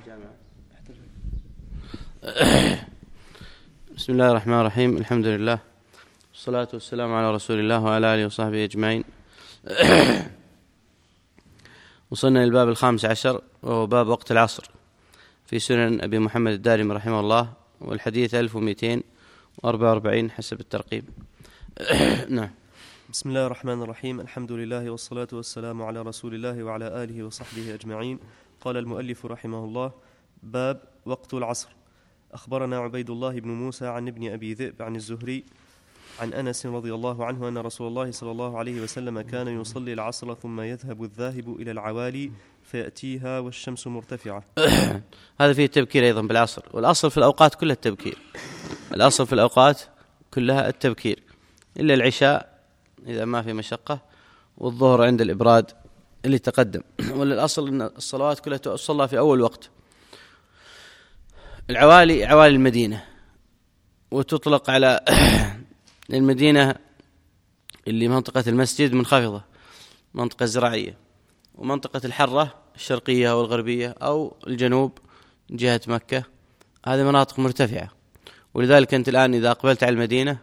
بسم الله الرحمن الرحيم. الحمد لله والصلاة والسلام على رسول الله وعلى آله وصحبه أجمعين. وصلنا للباب 15 وهو باب وقت العصر في سنن أبي محمد الدارمي رحمه الله، والحديث 1244 حسب الترقيم. نعم. بسم الله الرحمن الرحيم. الحمد لله والصلاة والسلام على رسول الله وعلى آله وصحبه أجمعين. قال المؤلف رحمه الله: باب وقت العصر. أخبرنا عبيد الله بن موسى عن ابن أبي ذئب عن الزهري عن أنس رضي الله عنه أن رسول الله صلى الله عليه وسلم كان يصلي العصر ثم يذهب الذاهب إلى العوالي فيأتيها والشمس مرتفعة. هذا فيه التبكير أيضا بالعصر، والأصل في الأوقات كلها التبكير. الأصل في الأوقات كلها التبكير إلا العشاء إذا ما في مشقة، والظهر عند الإبراد اللي تقدم. والأصل أن الصلوات كلها تصلى في أول وقت. العوالي عوالي المدينة، وتطلق على المدينة اللي منطقة المسجد منخفضة، منطقة زراعية، ومنطقة الحرة الشرقية والغربية أو الجنوب جهة مكة، هذه مناطق مرتفعة. ولذلك أنت الآن إذا أقبلت على المدينة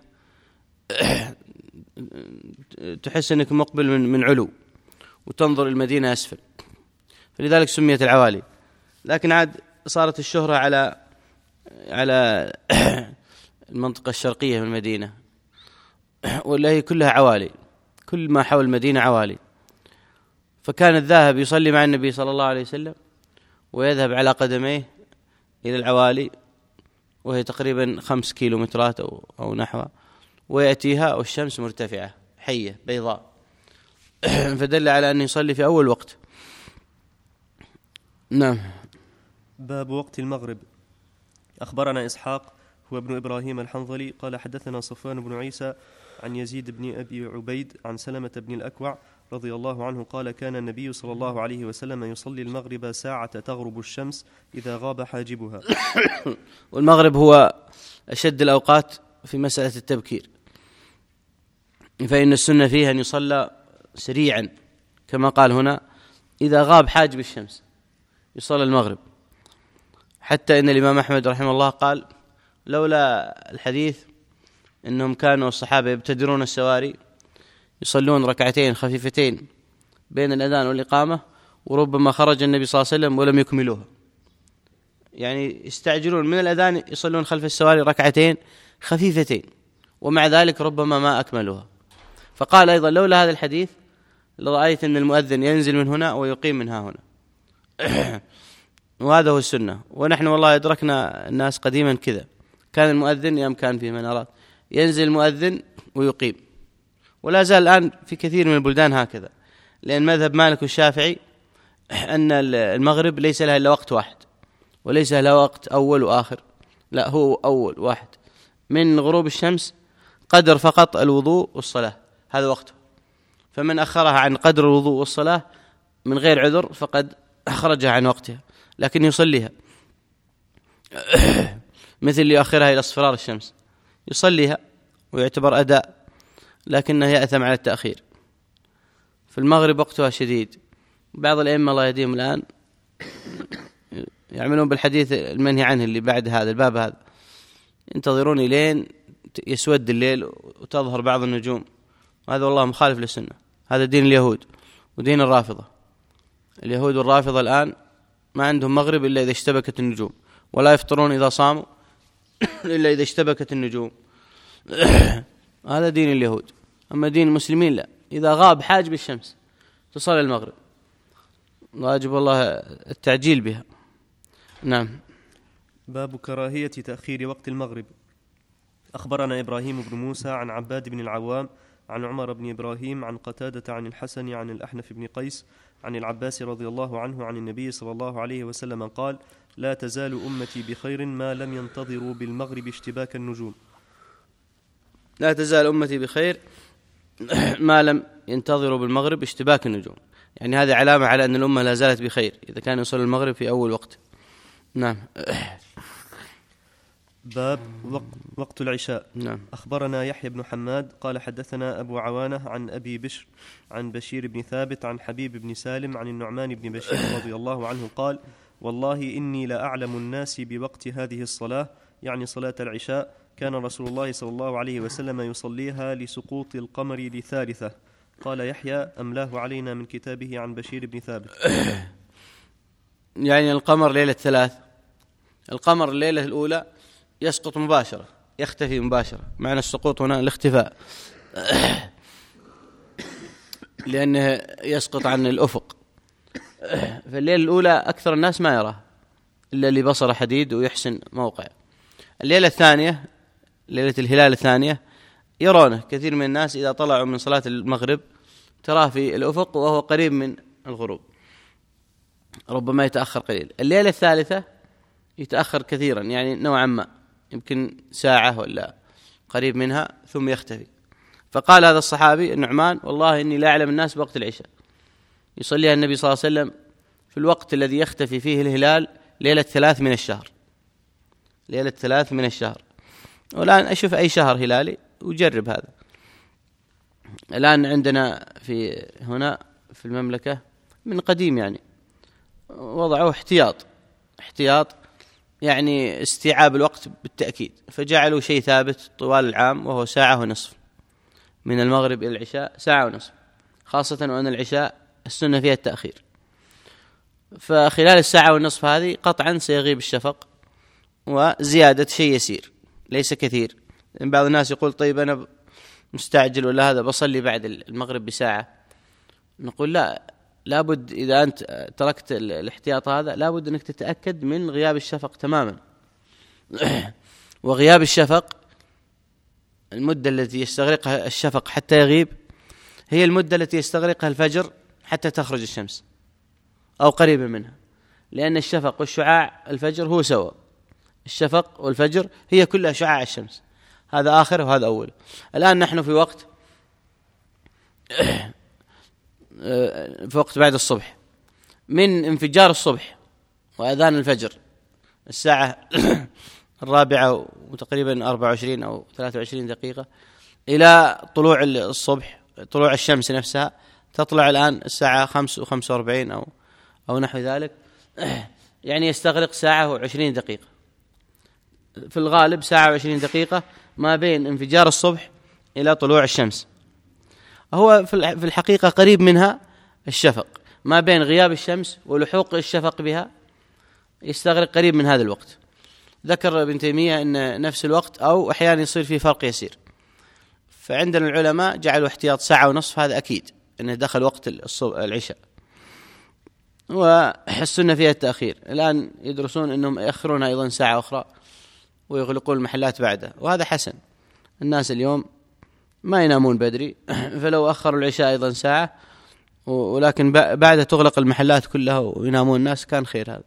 تحس أنك مقبل من علو، وتنظر المدينة أسفل، فلذلك سميت العوالي. لكن عاد صارت الشهرة على المنطقة الشرقية من المدينة، ولا هي كلها عوالي، كل ما حول المدينة عوالي. فكان الذاهب يصلي مع النبي صلى الله عليه وسلم ويذهب على قدميه إلى العوالي، وهي تقريبا 5 كيلومترات أو نحوها، ويأتيها والشمس مرتفعة حية بيضاء. فدل على أن يصلي في أول وقت. نعم. باب وقت المغرب. أخبرنا إسحاق هو ابن إبراهيم الحنظلي قال حدثنا صفوان بن عيسى عن يزيد بن أبي عبيد عن سلمة بن الأكوع رضي الله عنه قال كان النبي صلى الله عليه وسلم يصلي المغرب ساعة تغرب الشمس إذا غاب حاجبها. والمغرب هو أشد الأوقات في مسألة التبكير، فإن السنة فيها أن يصلى سريعا كما قال هنا، إذا غاب حاجب الشمس يصلى المغرب. حتى إن الإمام أحمد رحمه الله قال لولا الحديث إنهم كانوا الصحابة يبتدرون السواري يصلون ركعتين خفيفتين بين الأذان والإقامة، وربما خرج النبي صلى الله عليه وسلم ولم يكملوها، يعني يستعجلون من الأذان يصلون خلف السواري ركعتين خفيفتين، ومع ذلك ربما ما أكملوها. فقال أيضا لولا هذا الحديث لرأيت أن المؤذن ينزل من هنا ويقيم من ها هنا. وهذا هو السنة. ونحن والله أدركنا الناس قديما كذا، كان المؤذن يوم كان في منارات ينزل المؤذن ويقيم، ولا زال الآن في كثير من البلدان هكذا، لأن مذهب مالك والشافعي أن المغرب ليس لها إلا وقت واحد، وليس لها وقت أول وآخر، لا هو أول واحد من غروب الشمس قدر فقط الوضوء والصلاة، هذا وقته. فمن أخرها عن قدر الوضوء والصلاة من غير عذر فقد أخرجها عن وقتها، لكن يصليها مثل يؤخرها إلى اصفرار الشمس، يصليها ويعتبر أداء، لكنه يأثم على التأخير. في المغرب وقتها شديد. بعض الأئمة الله يهديهم الآن يعملون بالحديث المنهي عنه اللي بعد هذا الباب هذا، ينتظرون إلين يسود الليل وتظهر بعض النجوم، وهذا والله مخالف للسنة. هذا دين اليهود ودين الرافضة. اليهود والرافضة الآن ما عندهم مغرب إلا إذا اشتبكت النجوم، ولا يفطرون إذا صاموا إلا إذا اشتبكت النجوم. هذا دين اليهود. أما دين المسلمين لا، إذا غاب حاجب الشمس تصلي المغرب، واجب الله التعجيل بها. نعم. باب كراهية تأخير وقت المغرب. أخبرنا إبراهيم بن موسى عن عباد بن العوام عن عمر بن إبراهيم عن قتادة عن الحسن عن الأحنف بن قيس عن العباس رضي الله عنه عن النبي صلى الله عليه وسلم قال لا تزال أمتي بخير ما لم ينتظروا بالمغرب اشتباك النجوم. لا تزال أمتي بخير ما لم ينتظروا بالمغرب اشتباك النجوم، يعني هذه علامة على أن الأمة لا زالت بخير إذا كان يصل المغرب في أول وقت. نعم. باب وقت العشاء. نعم. أخبرنا يحيى بن حماد قال حدثنا أبو عوانة عن أبي بشر عن بشير بن ثابت عن حبيب بن سالم عن النعمان بن بشير رضي الله عنه قال والله إني لأعلم الناس بوقت هذه الصلاة، يعني صلاة العشاء، كان رسول الله صلى الله عليه وسلم يصليها لسقوط القمر لثالثة. قال يحيى: أملاه علينا من كتابه عن بشير بن ثابت. يعني القمر ليلة 3، القمر الليلة الأولى يسقط مباشرة، يختفي مباشرة. معنى السقوط هنا الاختفاء، لأنه يسقط عن الأفق. فالليلة الأولى أكثر الناس ما يراه إلا اللي بصر حديد ويحسن موقع. الليلة الثانية، ليلة الهلال الثانية، يرونه كثير من الناس إذا طلعوا من صلاة المغرب تراه في الأفق وهو قريب من الغروب، ربما يتأخر قليل. الليلة الثالثة يتأخر كثيرا، يعني نوعا ما يمكن ساعة ولا قريب منها ثم يختفي. فقال هذا الصحابي النعمان: والله إني لا أعلم الناس بوقت العشاء، يصليها النبي صلى الله عليه وسلم في الوقت الذي يختفي فيه الهلال، ليلة 3 من الشهر، ليلة 3 من الشهر. والآن أشوف أي شهر هلالي وجرب هذا. الآن عندنا في هنا في المملكة من قديم يعني وضعوا احتياط يعني استيعاب الوقت بالتأكيد، فجعلوا شيء ثابت طوال العام وهو 1.5 ساعة من المغرب إلى العشاء، 1.5 ساعة، خاصة وأن العشاء السنة فيها التأخير. فخلال 1.5 ساعة هذه قطعا سيغيب الشفق، وزيادة شيء يسير ليس كثير. بعض الناس يقول: طيب أنا مستعجل ولا هذا بصلي بعد المغرب بساعة. نقول لا، لابد إذا أنت تركت الاحتياط هذا لابد أنك تتأكد من غياب الشفق تماما. وغياب الشفق، المدة التي يستغرقها الشفق حتى يغيب هي المدة التي يستغرقها الفجر حتى تخرج الشمس أو قريبا منها، لأن الشفق والشعاع الفجر هو سوا، الشفق والفجر هي كلها شعاع الشمس، هذا آخر وهذا أول. الآن نحن في وقت بعد الصبح، من انفجار الصبح وأذان الفجر 4:00 وتقريبا 24 أو 23 دقيقة إلى طلوع الصبح، طلوع الشمس نفسها تطلع الآن 5:45 أو نحو ذلك، يعني يستغرق 1:20 دقيقة في الغالب، 1:20 دقيقة ما بين انفجار الصبح إلى طلوع الشمس. هو في الحقيقة قريب منها الشفق، ما بين غياب الشمس ولحوق الشفق بها يستغرق قريب من هذا الوقت. ذكر ابن تيمية أن نفس الوقت أو أحيانا يصير فيه فرق يسير. فعندنا العلماء جعلوا احتياط 1.5 ساعة، هذا أكيد أنه دخل وقت العشاء، وحسنا فيها التأخير. الآن يدرسون أنهم يأخرونها أيضا 1 ساعة أخرى ويغلقون المحلات بعدها، وهذا حسن. الناس اليوم ما ينامون بدري، فلو أخروا العشاء أيضا 1 ساعة ولكن بعد تغلق المحلات كلها وينامون الناس كان خير هذا.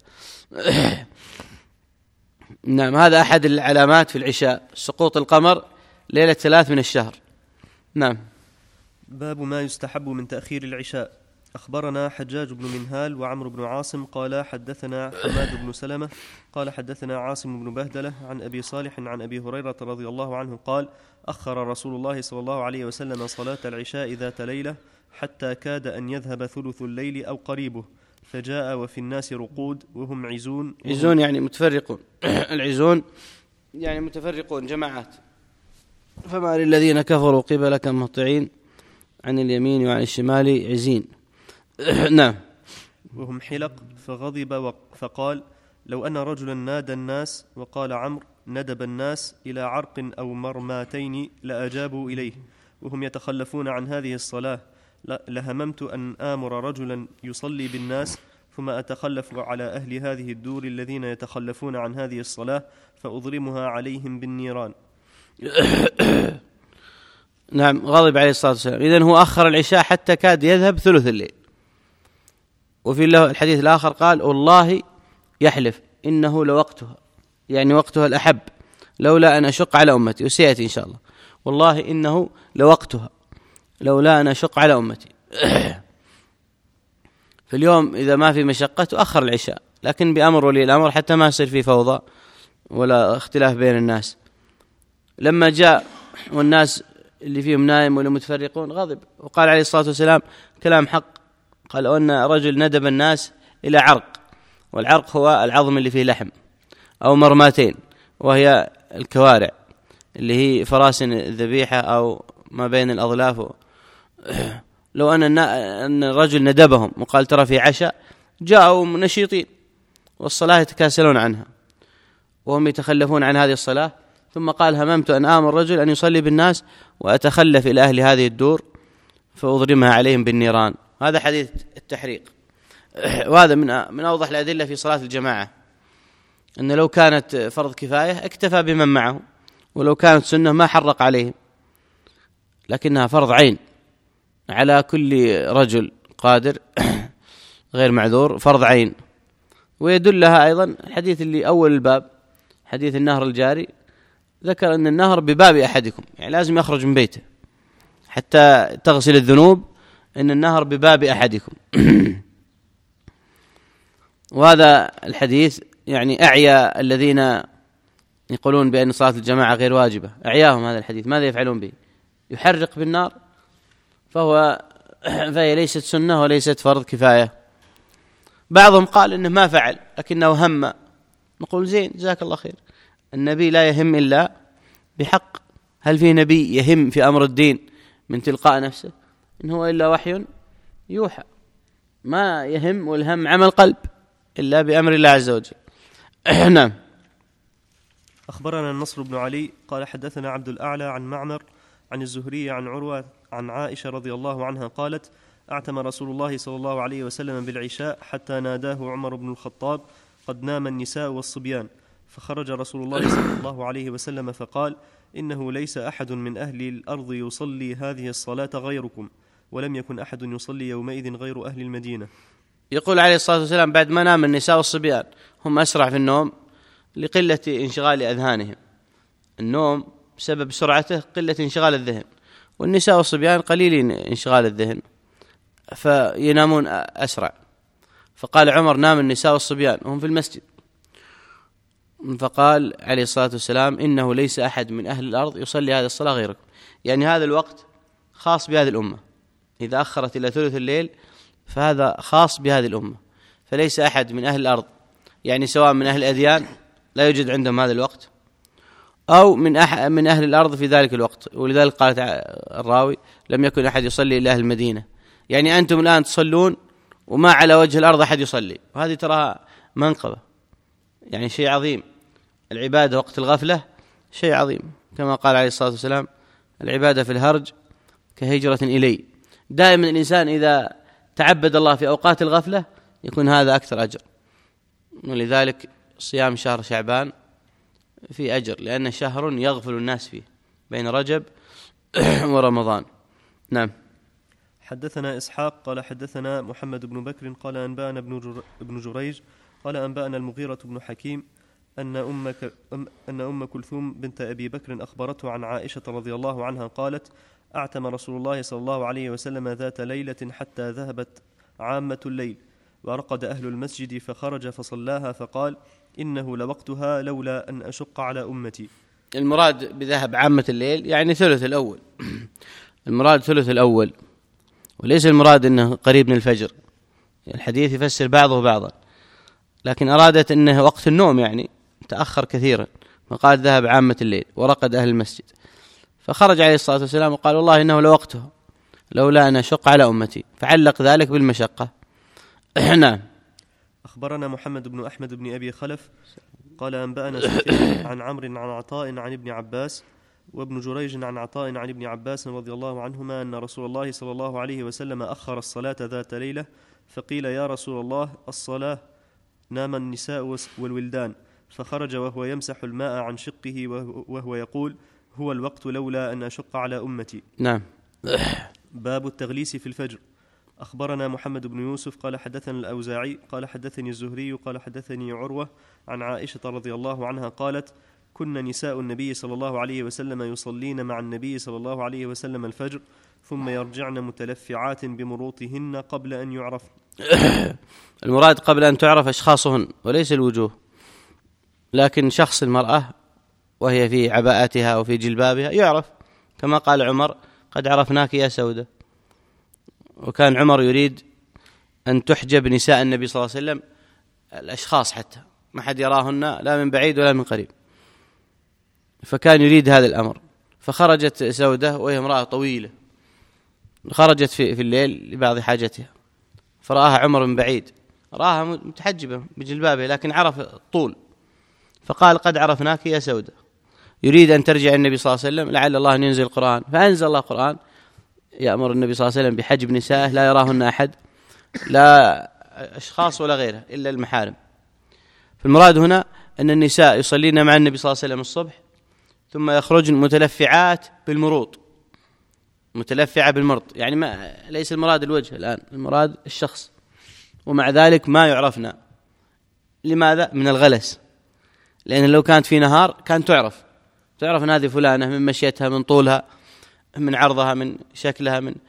نعم، هذا أحد العلامات في العشاء، سقوط القمر ليلة 3 من الشهر. نعم. باب ما يستحب من تأخير العشاء. أخبرنا حجاج بن منهال وعمرو بن عاصم قال حدثنا حماد بن سلمة قال حدثنا عاصم بن بهدلة عن أبي صالح عن أبي هريرة رضي الله عنه قال: أخر رسول الله صلى الله عليه وسلم صلاة العشاء ذات ليلة حتى كاد أن يذهب ثلث الليل أو قريبه، فجاء وفي الناس رقود وهم عزون يعني متفرقون. العزون يعني متفرقون جماعات. فما للذين كفروا قبلك مهطعين عن اليمين وعن الشمال عزين. نعم. وهم حلق، فغضب فقال: لو أن رجلا نادى الناس وقال عمرو ندب الناس إلى عرق أو مرماتين لأجابوا إليه وهم يتخلفون عن هذه الصلاة، لهممت أن آمر رجلا يصلي بالناس ثم أتخلف على أهل هذه الدور الذين يتخلفون عن هذه الصلاة فأضرمها عليهم بالنيران. نعم، غضب عليه الصلاة والسلام. إذن هو أخر العشاء حتى كاد يذهب ثلث الليل. وفي الحديث الآخر قال: والله يحلف إنه لوقتها، يعني وقتها الأحب، لولا أن أشق على أمتي، وسيأتي إن شاء الله. والله إنه لوقتها لولا أن أشق على أمتي. في اليوم إذا ما في مشقة تؤخر العشاء، لكن بأمر ولي الأمر حتى ما يصير فيه فوضى ولا اختلاف بين الناس. لما جاء والناس اللي فيهم نائم ولا متفرقون غضب، وقال عليه الصلاة والسلام كلام حق، قال: أن رجل ندب الناس إلى عرق. والعرق هو العظم اللي فيه لحم، أو مرماتين وهي الكوارع اللي هي فراسن الذبيحة أو ما بين الأظلاف. لو أن الرجل ندبهم وقال ترى في عشاء، جاءوا نشيطين والصلاة يتكاسلون عنها وهم يتخلفون عن هذه الصلاة، ثم قال هممت أن آمر الرجل أن يصلي بالناس وأتخلف إلى أهل هذه الدور فأضرمها عليهم بالنيران. هذا حديث التحريق، وهذا من أوضح الأدلة في صلاة الجماعة، أن لو كانت فرض كفاية اكتفى بمن معه، ولو كانت سنة ما حرق عليهم، لكنها فرض عين على كل رجل قادر غير معذور، فرض عين. ويدل لها أيضا الحديث اللي أول الباب، حديث النهر الجاري، ذكر أن النهر بباب أحدكم، يعني لازم يخرج من بيته حتى تغسل الذنوب، أن النهر بباب أحدكم. وهذا الحديث يعني أعيا الذين يقولون بأن صلاة الجماعة غير واجبة، أعياهم هذا الحديث، ماذا يفعلون به؟ يحرق بالنار، فهي ليست سنة وليست فرض كفاية. بعضهم قال إنه ما فعل لكنه هم، نقول زين جزاك الله خير، النبي لا يهم إلا بحق. هل في نبي يهم في أمر الدين من تلقاء نفسه؟ إن هو إلا وحي يوحى، ما يهم والهم عمل قلب إلا بأمر الله عز وجل. نعم. أخبرنا النصر بن علي قال حدثنا عبد الأعلى عن معمر عن الزهري عن عروة عن عائشة رضي الله عنها قالت أعتم رسول الله صلى الله عليه وسلم بالعشاء حتى ناداه عمر بن الخطاب قد نام النساء والصبيان، فخرج رسول الله صلى الله عليه وسلم فقال إنه ليس أحد من أهل الأرض يصلي هذه الصلاة غيركم، ولم يكن أحد يصلي يومئذ غير أهل المدينة. يقول عليه الصلاة والسلام بعد ما نام النساء والصبيان، هم أسرع في النوم لقلة انشغال أذهانهم، النوم بسبب سرعته قلة انشغال الذهن، والنساء والصبيان قليلين انشغال الذهن فينامون أسرع. فقال عمر نام النساء والصبيان وهم في المسجد، فقال عليه الصلاة والسلام إنه ليس أحد من أهل الأرض يصلي هذه الصلاة غيركم، يعني هذا الوقت خاص بهذه الأمة، إذا أخرت إلى ثلث الليل فهذا خاص بهذه الأمة، فليس أحد من أهل الأرض، يعني سواء من أهل الأديان لا يوجد عندهم هذا الوقت أو من أهل الأرض في ذلك الوقت. ولذلك قالت الراوي لم يكن أحد يصلي إلا أهل المدينة، يعني أنتم الآن تصلون وما على وجه الأرض أحد يصلي، وهذه تراها منقبة، يعني شيء عظيم. العبادة وقت الغفلة شيء عظيم، كما قال عليه الصلاة والسلام العبادة في الهرج كهجرة إلي. دائما الإنسان إذا تعبد الله في أوقات الغفلة يكون هذا أكثر أجر، ولذلك صيام شهر شعبان في أجر، لأنه شهر يغفل الناس فيه بين رجب ورمضان. نعم. حدثنا إسحاق قال حدثنا محمد بن بكر قال أنبأنا ابن جريج قال أنبأنا المغيرة بن حكيم أن أم كلثوم بنت أبي بكر أخبرته عن عائشة رضي الله عنها قالت أعتم رسول الله صلى الله عليه وسلم ذات ليلة حتى ذهبت عامة الليل، ورقد أهل المسجد فخرج فصلاها فقال إنه لوقتها لولا أن أشق على أمتي. المراد بذهب عامة الليل يعني ثلث الأول، المراد ثلث الأول، وليس المراد أنه قريب من الفجر. الحديث يفسر بعضه بعضا، لكن أرادت أنه وقت النوم يعني تأخر كثيرا، فقال ذهب عامة الليل ورقد أهل المسجد، فخرج عليه الصلاة والسلام وقال والله إنه لوقته لولا أن أشق على أمتي، فعلق ذلك بالمشقة. نعم. أخبرنا محمد بن أحمد بن أبي خلف قال أنبأنا سفيان عن عمرو عن عطاء عن ابن عباس، وابن جريج عن عطاء عن ابن عباس رضي الله عنهما أن رسول الله صلى الله عليه وسلم أخر الصلاة ذات ليلة، فقيل يا رسول الله الصلاة، نام النساء والولدان، فخرج وهو يمسح الماء عن شقه وهو يقول هو الوقت لولا أن أشق على أمتي. نعم. باب التغليس في الفجر. أخبرنا محمد بن يوسف قال حدثنا الأوزاعي قال حدثني الزهري قال حدثني عروة عن عائشة رضي الله عنها قالت كنا نساء النبي صلى الله عليه وسلم يصلين مع النبي صلى الله عليه وسلم الفجر ثم يرجعن متلفعات بمروطهن قبل أن يعرف. المراد قبل أن تعرف أشخاصهن وليس الوجوه، لكن شخص المرأة وهي في عباءتها وفي جلبابها يعرف، كما قال عمر قد عرفناك يا سودة. وكان عمر يريد أن تحجب نساء النبي صلى الله عليه وسلم الأشخاص حتى ما حد يراهن لا من بعيد ولا من قريب، فكان يريد هذا الأمر. فخرجت سودة وهي امرأة طويلة، خرجت في الليل لبعض حاجتها، فرآها عمر من بعيد، رآها متحجبة بجلبابه لكن عرف الطول، فقال قد عرفناك يا سودة، يريد أن ترجع النبي صلى الله عليه وسلم لعل الله أن ينزل القرآن. فأنزل الله القرآن يأمر النبي صلى الله عليه وسلم بحجب نسائه لا يراهن أحد، لا أشخاص ولا غيره إلا المحارم. فالمراد هنا أن النساء يصلين مع النبي صلى الله عليه وسلم الصبح ثم يخرجن متلفعات بالمروط، متلفعة بالمرط، يعني ما ليس المراد الوجه الآن، المراد الشخص، ومع ذلك ما يعرفنا. لماذا؟ من الغلس، لأن لو كانت في نهار كان تعرف أن هذه فلانة من مشيتها، من طولها، من عرضها، من شكلها، من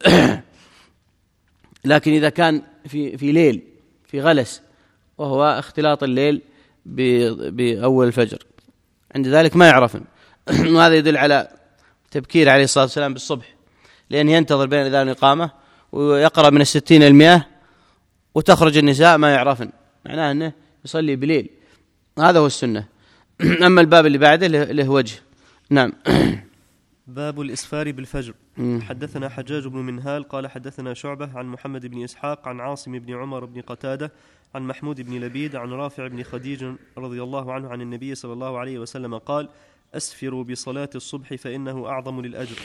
لكن إذا كان في ليل، في غلس، وهو اختلاط الليل بأول الفجر، عند ذلك ما يعرفن. وهذا يدل على تبكير عليه الصلاة والسلام بالصبح، لأن ينتظر بين الأذان والإقامة ويقرأ من 60 إلى 100 وتخرج النساء ما يعرفن، معناه أنه يصلي بليل. هذا هو السنة. أما الباب اللي بعده له وجه. نعم. باب الإسفار بالفجر. حدثنا حجاج بن منهال قال حدثنا شعبة عن محمد بن إسحاق عن عاصم بن عمر بن قتادة عن محمود بن لبيد عن رافع بن خديج رضي الله عنه عن النبي صلى الله عليه وسلم قال: أسفروا بصلاة الصبح فإنه أعظم للأجر.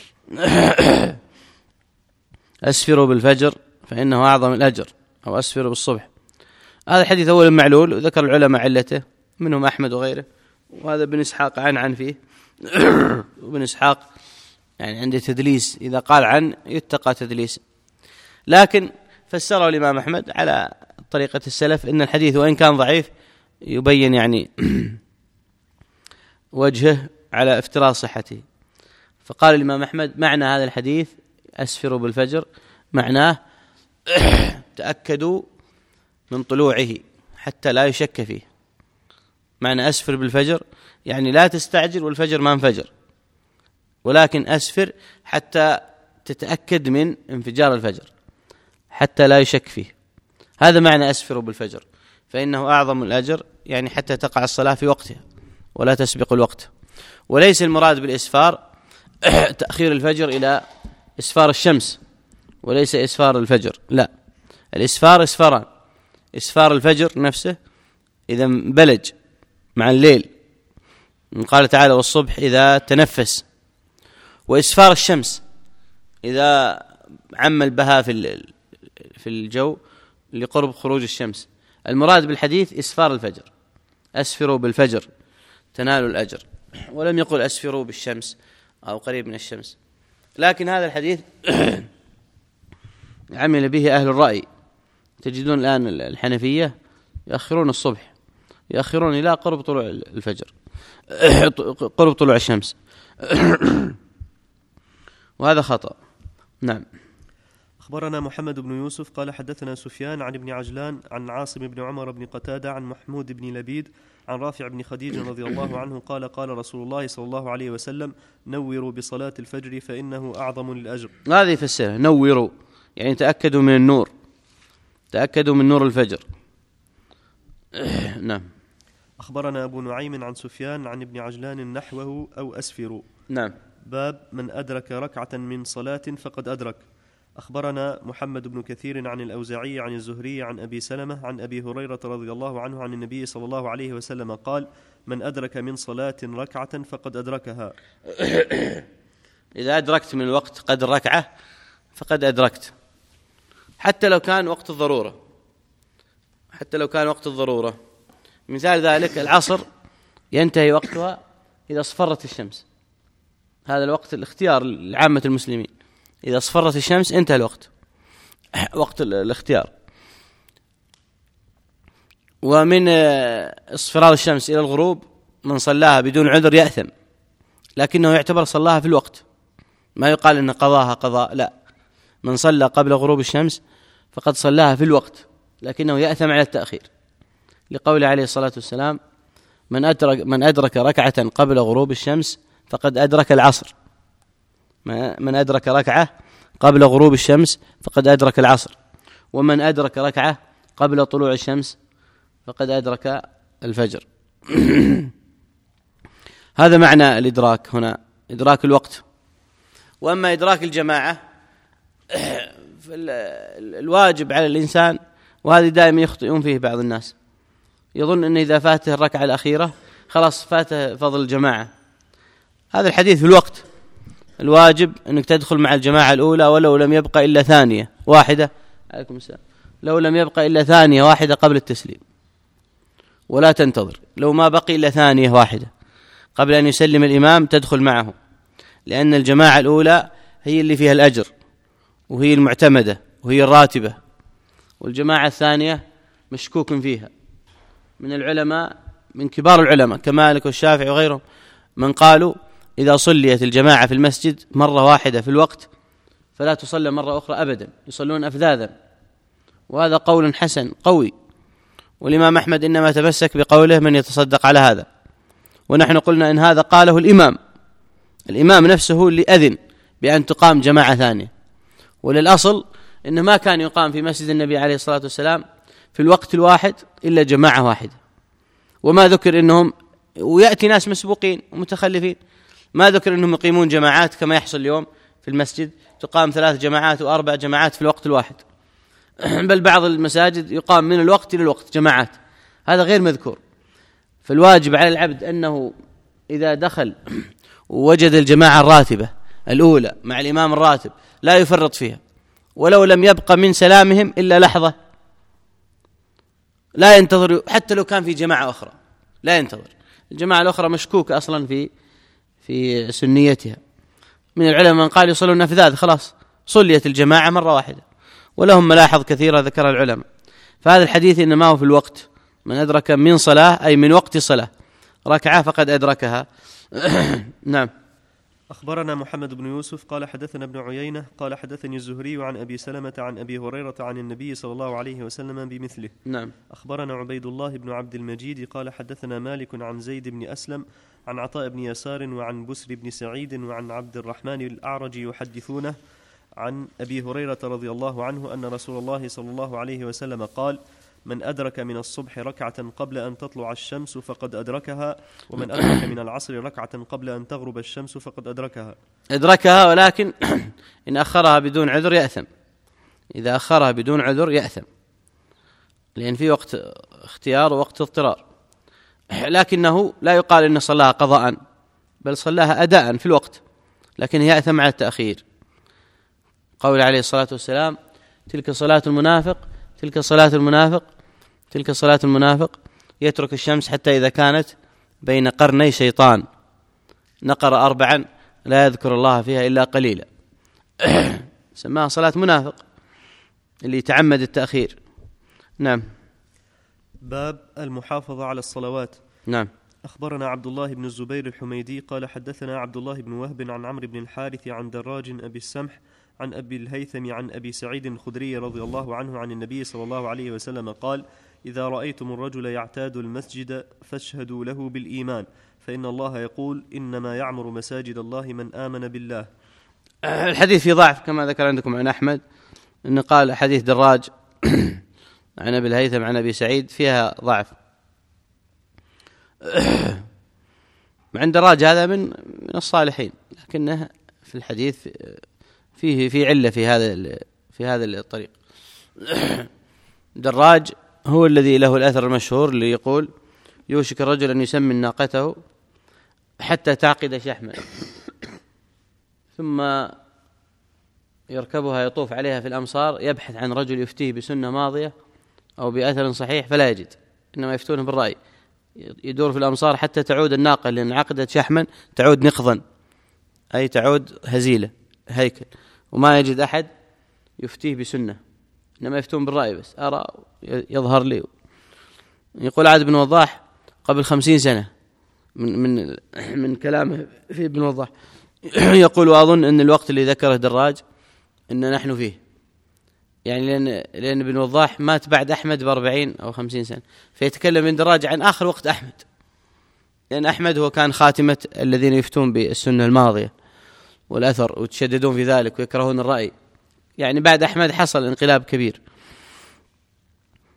أسفروا بالفجر فإنه أعظم الأجر، أو أسفروا بالصبح. هذا الحديث أولا معلول، وذكر العلماء علته منهم أحمد وغيره، وهذا ابن إسحاق عن فيه. وابن إسحاق يعني عنده تدليس، إذا قال عن يتقى تدليس، لكن فسره الإمام أحمد على طريقة السلف، إن الحديث وإن كان ضعيف يبين يعني وجهه على افتراض صحته. فقال الإمام أحمد معنى هذا الحديث أسفروا بالفجر معناه تأكدوا من طلوعه حتى لا يشك فيه. معنى أسفر بالفجر يعني لا تستعجل والفجر ما انفجر، ولكن أسفر حتى تتأكد من انفجار الفجر حتى لا يشك فيه. هذا معنى أسفر بالفجر فإنه أعظم الأجر، يعني حتى تقع الصلاة في وقتها ولا تسبق الوقت. وليس المراد بالإسفار تأخير الفجر إلى إسفار الشمس، وليس إسفار الفجر، لا، الإسفار إسفاران: إسفار الفجر نفسه إذا بلج مع الليل، قال تعالى والصبح إذا تنفس، وإسفار الشمس إذا عم البهاء في الجو لقرب خروج الشمس. المراد بالحديث إسفار الفجر، أسفروا بالفجر تنالوا الأجر، ولم يقل أسفروا بالشمس أو قريب من الشمس. لكن هذا الحديث عمل به أهل الرأي. تجدون الآن الحنفية يأخرون الصبح، يأخرون إلى قرب طلوع الفجر، قرب طلوع الشمس، وهذا خطأ. نعم. أخبرنا محمد بن يوسف قال حدثنا سفيان عن ابن عجلان عن عاصم بن عمر بن قتادة عن محمود بن لبيد عن رافع بن خديج رضي الله عنه قال قال رسول الله صلى الله عليه وسلم: نوروا بصلاة الفجر فإنه أعظم للأجر. هذه يفسرها نوروا، يعني تأكدوا من النور، تأكدوا من نور الفجر. نعم. أخبرنا أبو نعيم عن سفيان عن ابن عجلان نحوه أو أسفروا. نعم. باب من أدرك ركعة من صلاة فقد أدرك. أخبرنا محمد بن كثير عن الأوزاعي عن الزهري عن أبي سلمة عن أبي هريرة رضي الله عنه عن النبي صلى الله عليه وسلم قال: من أدرك من صلاة ركعة فقد أدركها. إذا أدركت من الوقت قدر ركعة فقد أدركت، حتى لو كان وقت الضرورة، حتى لو كان وقت الضرورة. مثال ذلك العصر ينتهي وقتها إذا اصفرت الشمس، هذا الوقت الاختيار لعامة المسلمين، إذا اصفرت الشمس انتهى الوقت، وقت الاختيار. ومن اصفرار الشمس إلى الغروب من صلاها بدون عذر يأثم، لكنه يعتبر صلاها في الوقت، ما يقال إن قضاها قضاء، لا، من صلى قبل غروب الشمس فقد صلاها في الوقت، لكنه يأثم على التأخير، لقول عليه الصلاة والسلام: من أدرك ركعة قبل غروب الشمس فقد أدرك العصر. من أدرك ركعة قبل غروب الشمس فقد أدرك العصر، ومن أدرك ركعة قبل طلوع الشمس فقد أدرك الفجر. هذا معنى الإدراك هنا، إدراك الوقت. وأما إدراك الجماعة الواجب على الإنسان، وهذه دائما يخطئون فيه بعض الناس، يظن أن إذا فاته الركعة الأخيرة خلاص فاته فضل الجماعة. هذا الحديث في الوقت. الواجب أنك تدخل مع الجماعة الأولى ولو لم يبقى إلا ثانية واحدة، عليكم السلام، لو لم يبقى إلا ثانية واحدة قبل التسليم، ولا تنتظر. لو ما بقي إلا ثانية واحدة قبل أن يسلم الإمام تدخل معه، لأن الجماعة الأولى هي اللي فيها الأجر وهي المعتمدة وهي الراتبة، والجماعة الثانية مشكوك فيها. من العلماء، من كبار العلماء كمالك والشافعي وغيرهم، من قالوا إذا صليت الجماعة في المسجد مرة واحدة في الوقت فلا تصلى مرة أخرى أبدا، يصلون أفذاذا. وهذا قول حسن قوي، والإمام أحمد إنما تمسك بقوله من يتصدق على هذا، ونحن قلنا إن هذا قاله الإمام نفسه اللي أذن بأن تقام جماعة ثانية. وللأصل إنه ما كان يقام في مسجد النبي عليه الصلاة والسلام في الوقت الواحد إلا جماعة واحدة، وما ذكر إنهم، ويأتي ناس مسبوقين ومتخلفين، ما ذكر إنهم يقيمون جماعات كما يحصل اليوم في المسجد، تقام 3 جماعات و4 جماعات في الوقت الواحد. بل بعض المساجد يقام من الوقت إلى الوقت جماعات، هذا غير مذكور. فالواجب على العبد أنه إذا دخل ووجد الجماعة الراتبة الأولى مع الإمام الراتب لا يفرط فيها، ولو لم يبق من سلامهم إلا لحظة، لا ينتظر حتى لو كان في جماعة أخرى، لا ينتظر. الجماعة الأخرى مشكوك أصلا في سنيتها. من العلماء من قال يصلون أفذاذ، خلاص صليت الجماعة مرة واحدة، ولهم ملاحظ كثيرة ذكر العلماء. فهذا الحديث إنما هو في الوقت، من أدرك من صلاة أي من وقت صلاة ركعة فقد أدركها. نعم. أخبرنا محمد بن يوسف قال حدثنا ابن عيينة قال حدثني الزهري عن أبي سلمة عن أبي هريرة عن النبي صلى الله عليه وسلم بمثله. نعم. أخبرنا عبيد الله بن عبد المجيد قال حدثنا مالك عن زيد بن أسلم عن عطاء بن يسار وعن بسر بن سعيد وعن عبد الرحمن الأعرج يحدثونه عن أبي هريرة رضي الله عنه أن رسول الله صلى الله عليه وسلم قال: من أدرك من الصبح ركعة قبل أن تطلع الشمس فقد أدركها، ومن أدرك من العصر ركعة قبل أن تغرب الشمس فقد أدركها، ولكن إن أخرها بدون عذر يأثم. إذا أخرها بدون عذر يأثم، لأن في وقت اختيار ووقت اضطرار، لكنه لا يقال إن صلاها قضاء، بل صلاها أداء في الوقت، لكن يأثم على التأخير. قول عليه الصلاة والسلام: تلك صلاة المنافق، تلك صلاة المنافق، تلك صلاة المنافق، يترك الشمس حتى إذا كانت بين قرني شيطان نقر 4 لا يذكر الله فيها إلا قليلا. سماها صلاة منافق اللي يتعمد التأخير. نعم. باب المحافظة على الصلوات. نعم. أخبرنا عبد الله بن الزبير الحميدي قال حدثنا عبد الله بن وهب عن عمرو بن الحارث عن دراج أبي السمح عن أبي الهيثم عن أبي سعيد الخدري رضي الله عنه عن النبي صلى الله عليه وسلم قال: إذا رأيتم الرجل يعتاد المسجد فاشهدوا له بالإيمان، فإن الله يقول: إنما يعمر مساجد الله من آمن بالله. الحديث في ضعف كما ذكر عندكم عن أحمد، إن قال حديث دراج عن أبي الهيثم عن أبي سعيد فيها ضعف. مع دراج هذا من الصالحين، لكنه في الحديث في علة في هذا الطريق. دراج هو الذي له الأثر المشهور اللي يقول: يوشك الرجل أن يسمن ناقته حتى تعقد شحما، ثم يركبها يطوف عليها في الأمصار، يبحث عن رجل يفتيه بسنة ماضية أو بأثر صحيح فلا يجد، إنما يفتونه بالرأي. يدور في الأمصار حتى تعود الناقة، لأن عقدت شحما تعود نقضا، أي تعود هزيلة هيكل، وما يجد أحد يفتيه بسنة، إنما يفتون بالرأي بس، أرى يظهر لي. يقول عاد بن وضاح قبل 50 سنة من كلامه في ابن وضاح، يقول: وأظن أن الوقت اللي ذكره دراج إن نحن فيه، يعني لأن ابن وضاح مات بعد أحمد ب40 أو 50 سنة، فيتكلم ابن دراج عن آخر وقت أحمد، لأن أحمد هو كان خاتمة الذين يفتون بالسنة الماضية والأثر وتشددون في ذلك ويكرهون الرأي، يعني بعد أحمد حصل انقلاب كبير.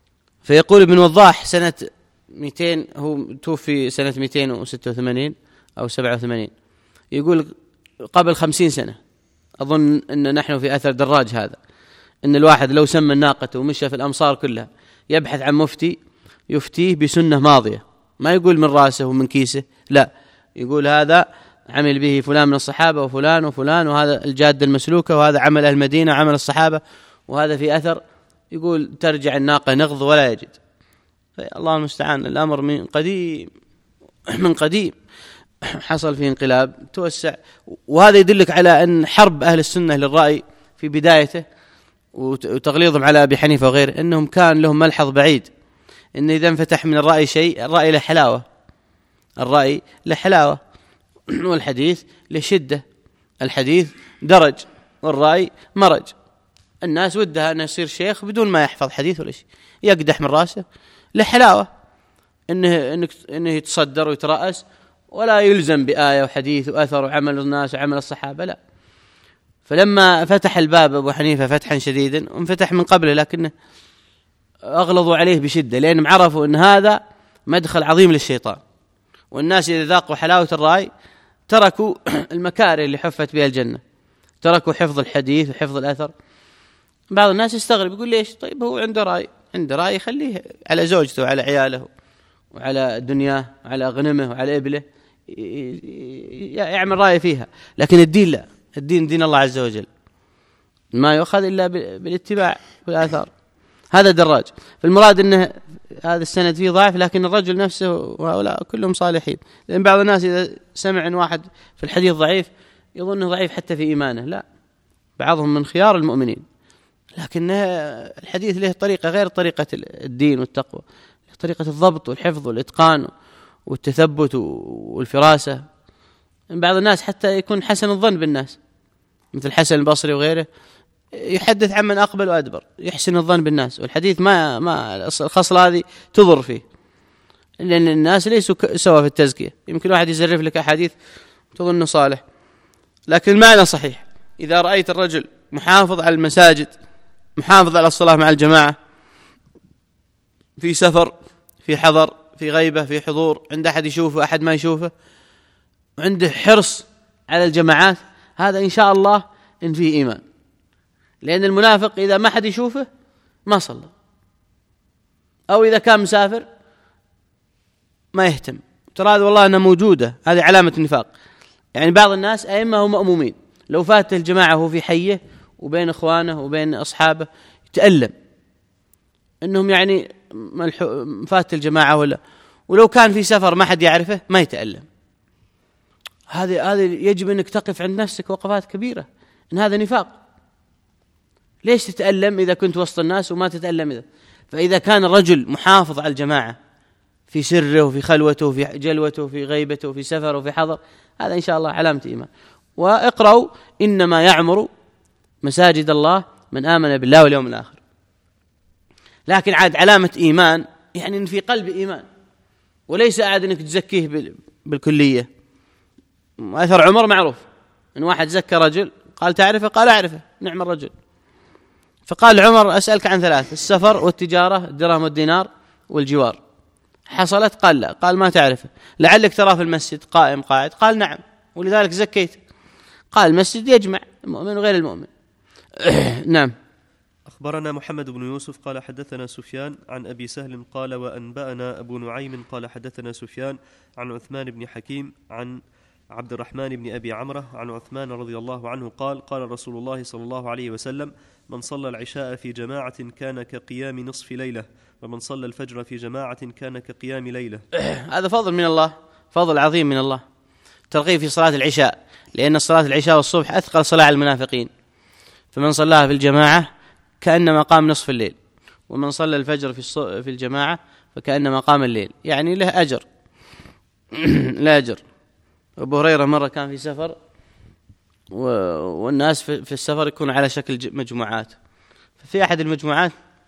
فيقول ابن وضاح سنة 200، هو توفي سنة 286 أو 87، يقول قبل 50 سنة أظن أن نحن في أثر دراج هذا، أن الواحد لو سمى الناقة ومشى في الأمصار كلها يبحث عن مفتي يفتيه بسنة ماضية، ما يقول من راسه ومن كيسه، لا، يقول هذا عمل به فلان من الصحابة وفلان وفلان، وهذا الجادة المسلوكة، وهذا عمل أهل المدينة عمل الصحابة، وهذا في أثر. يقول ترجع الناقة نغض ولا يجد. الله المستعان، الأمر من قديم حصل فيه انقلاب توسع. وهذا يدلك على أن حرب أهل السنة للرأي في بدايته وتغليظهم على أبي حنيفة وغيره، أنهم كان لهم ملحظ بعيد، أن إذا انفتح من الرأي شيء، الرأي له حلاوة، الرأي له حلاوة، والحديث له شدة، الحديث درج والرأي مرج. الناس ودها أن يصير شيخ بدون ما يحفظ حديث ولا شيء، يقدح من راسه، له حلاوة إنه يتصدر ويترأس ولا يلزم بآية وحديث وأثر وعمل الناس وعمل الصحابة، لا. فلما فتح الباب أبو حنيفة فتحا شديدا، وانفتح من قبله لكنه أغلظوا عليه بشدة، لأنهم عرفوا أن هذا مدخل عظيم للشيطان، والناس إذا ذاقوا حلاوة الرأي تركوا المكاره اللي حفت بها الجنة، تركوا حفظ الحديث وحفظ الأثر. بعض الناس يستغرب يقول ليش؟ طيب هو عنده رأي خليه على زوجته وعلى عياله وعلى دنياه وعلى غنمه وعلى إبله، يعمل رأي فيها. لكن الدين لا، الدين دين الله عز وجل، ما يؤخذ إلا بالاتباع والآثار. هذا دراج. فالمراد أنه هذا السند فيه ضعف، لكن الرجل نفسه وهؤلاء كلهم صالحين. لأن بعض الناس إذا سمع أن واحد في الحديث ضعيف يظنه ضعيف حتى في إيمانه، لا، بعضهم من خيار المؤمنين، لكن الحديث له طريقة غير طريقة الدين والتقوى، له طريقة الضبط والحفظ والإتقان والتثبت والفراسة. بعض الناس حتى يكون حسن الظن بالناس، مثل حسن البصري وغيره، يحدث عمن أقبل وأدبر، يحسن الظن بالناس، والحديث ما الخصلة هذه تضر فيه، لأن الناس ليسوا سوا في التزكية. يمكن واحد يزرف لك أحاديث تظن صالح، لكن المعنى صحيح. إذا رأيت الرجل محافظ على المساجد، محافظ على الصلاة مع الجماعة، في سفر، في حضر، في غيبة، في حضور، عند أحد يشوفه أحد ما يشوفه، وعنده حرص على الجماعات، هذا إن شاء الله إن فيه إيمان. لأن المنافق إذا ما حد يشوفه ما صلى، أو إذا كان مسافر ما يهتم، ترى هذا والله أنها موجودة، هذه علامة النفاق. يعني بعض الناس أئمة هم مأمومين، لو فات الجماعة هو في حيه وبين إخوانه وبين أصحابه يتألم إنهم يعني فات الجماعة، ولو كان في سفر ما حد يعرفه ما يتألم. هذا يجب أنك تقف عند نفسك وقفات كبيرة، إن هذا نفاق. ليش تتألم إذا كنت وسط الناس وما تتألم إذا؟ فإذا كان الرجل محافظ على الجماعة في سره وفي خلوته وفي جلوته وفي غيبته وفي سفره وفي حضر، هذا إن شاء الله علامة إيمان. واقرأوا إنما يعمر مساجد الله من آمن بالله واليوم الآخر. لكن عاد علامة إيمان يعني إن في قلب إيمان، وليس أعد أنك تزكيه بالكلية. أثر عمر معروف، إن واحد زكى رجل قال تعرفه؟ قال أعرفه، نعم الرجل. فقال عمر أسألك عن ثلاث: السفر والتجارة، الدرهم والدينار والجوار، حصلت؟ قال لا. قال ما تعرفه؟ لعلك تراه في المسجد قائم قاعد؟ قال نعم، ولذلك زكيت. قال المسجد يجمع المؤمن وغير المؤمن. نعم. أخبرنا محمد بن يوسف قال حدثنا سفيان عن أبي سهل قال وأنبأنا أبو نعيم قال حدثنا سفيان عن عثمان بن حكيم عن عبد الرحمن بن أبي عمرة عن عثمان رضي الله عنه قال قال رسول الله صلى الله عليه وسلم: من صلى العشاء في جماعة كان كقيام نصف ليلة، ومن صلى الفجر في جماعة كان كقيام ليلة. هذا فضل من الله، فضل عظيم من الله، ترغيب في صلاة العشاء، لأن صلاة العشاء والصبح أثقل صلاة على المنافقين، فمن صلاها في الجماعة كأنما قام نصف الليل، ومن صلى الفجر في الجماعة فكأنما قام الليل، يعني له أجر. لا أجر. أبو هريرة مرة كان في سفر، والناس في السفر يكون على شكل مجموعات، ففي أحد المجموعات،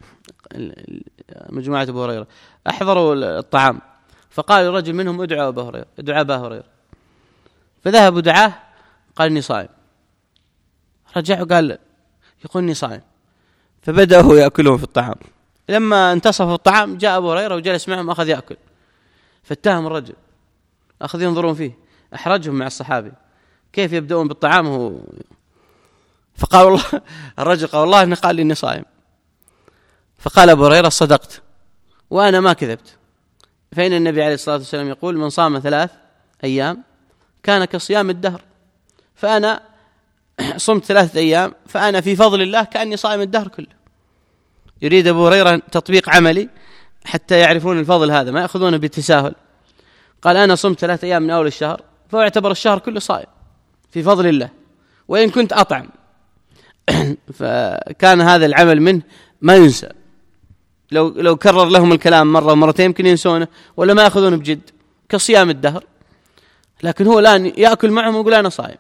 مجموعة أبو هريرة، أحضروا الطعام، فقال رجل منهم: ادعوا أبا هريرة، ادعوا أبا هريرة. فذهبوا دعاه، قال إني صائم. رجعوا قال يقول إني صائم، فبدأوا يأكلون في الطعام، لما انتصف الطعام جاء أبو هريرة وجلس معهم أخذ يأكل، فاتهم الرجل، أخذ ينظرون فيه، أحرجهم مع الصحابي كيف يبدأون بالطعام فقال والله الرجل قال والله إنه قال لي إني صائم. فقال أبو هريرة صدقت وأنا ما كذبت، فإن النبي عليه الصلاة والسلام يقول من صام 3 أيام كان كصيام الدهر، فأنا صمت 3 أيام فأنا في فضل الله كأني صائم الدهر كله. يريد أبو هريرة تطبيق عملي حتى يعرفون الفضل هذا، ما يأخذونه بالتساهل. قال أنا صمت 3 أيام من أول الشهر، فهو يعتبر الشهر كله صائم في فضل الله وإن كنت أطعم. فكان هذا العمل منه ما ينسى، لو كرر لهم الكلام مرة ومرتين يمكن ينسونه ولا ما يأخذونه بجد كصيام الدهر، لكن هو الآن يأكل معهم ويقول أنا صائم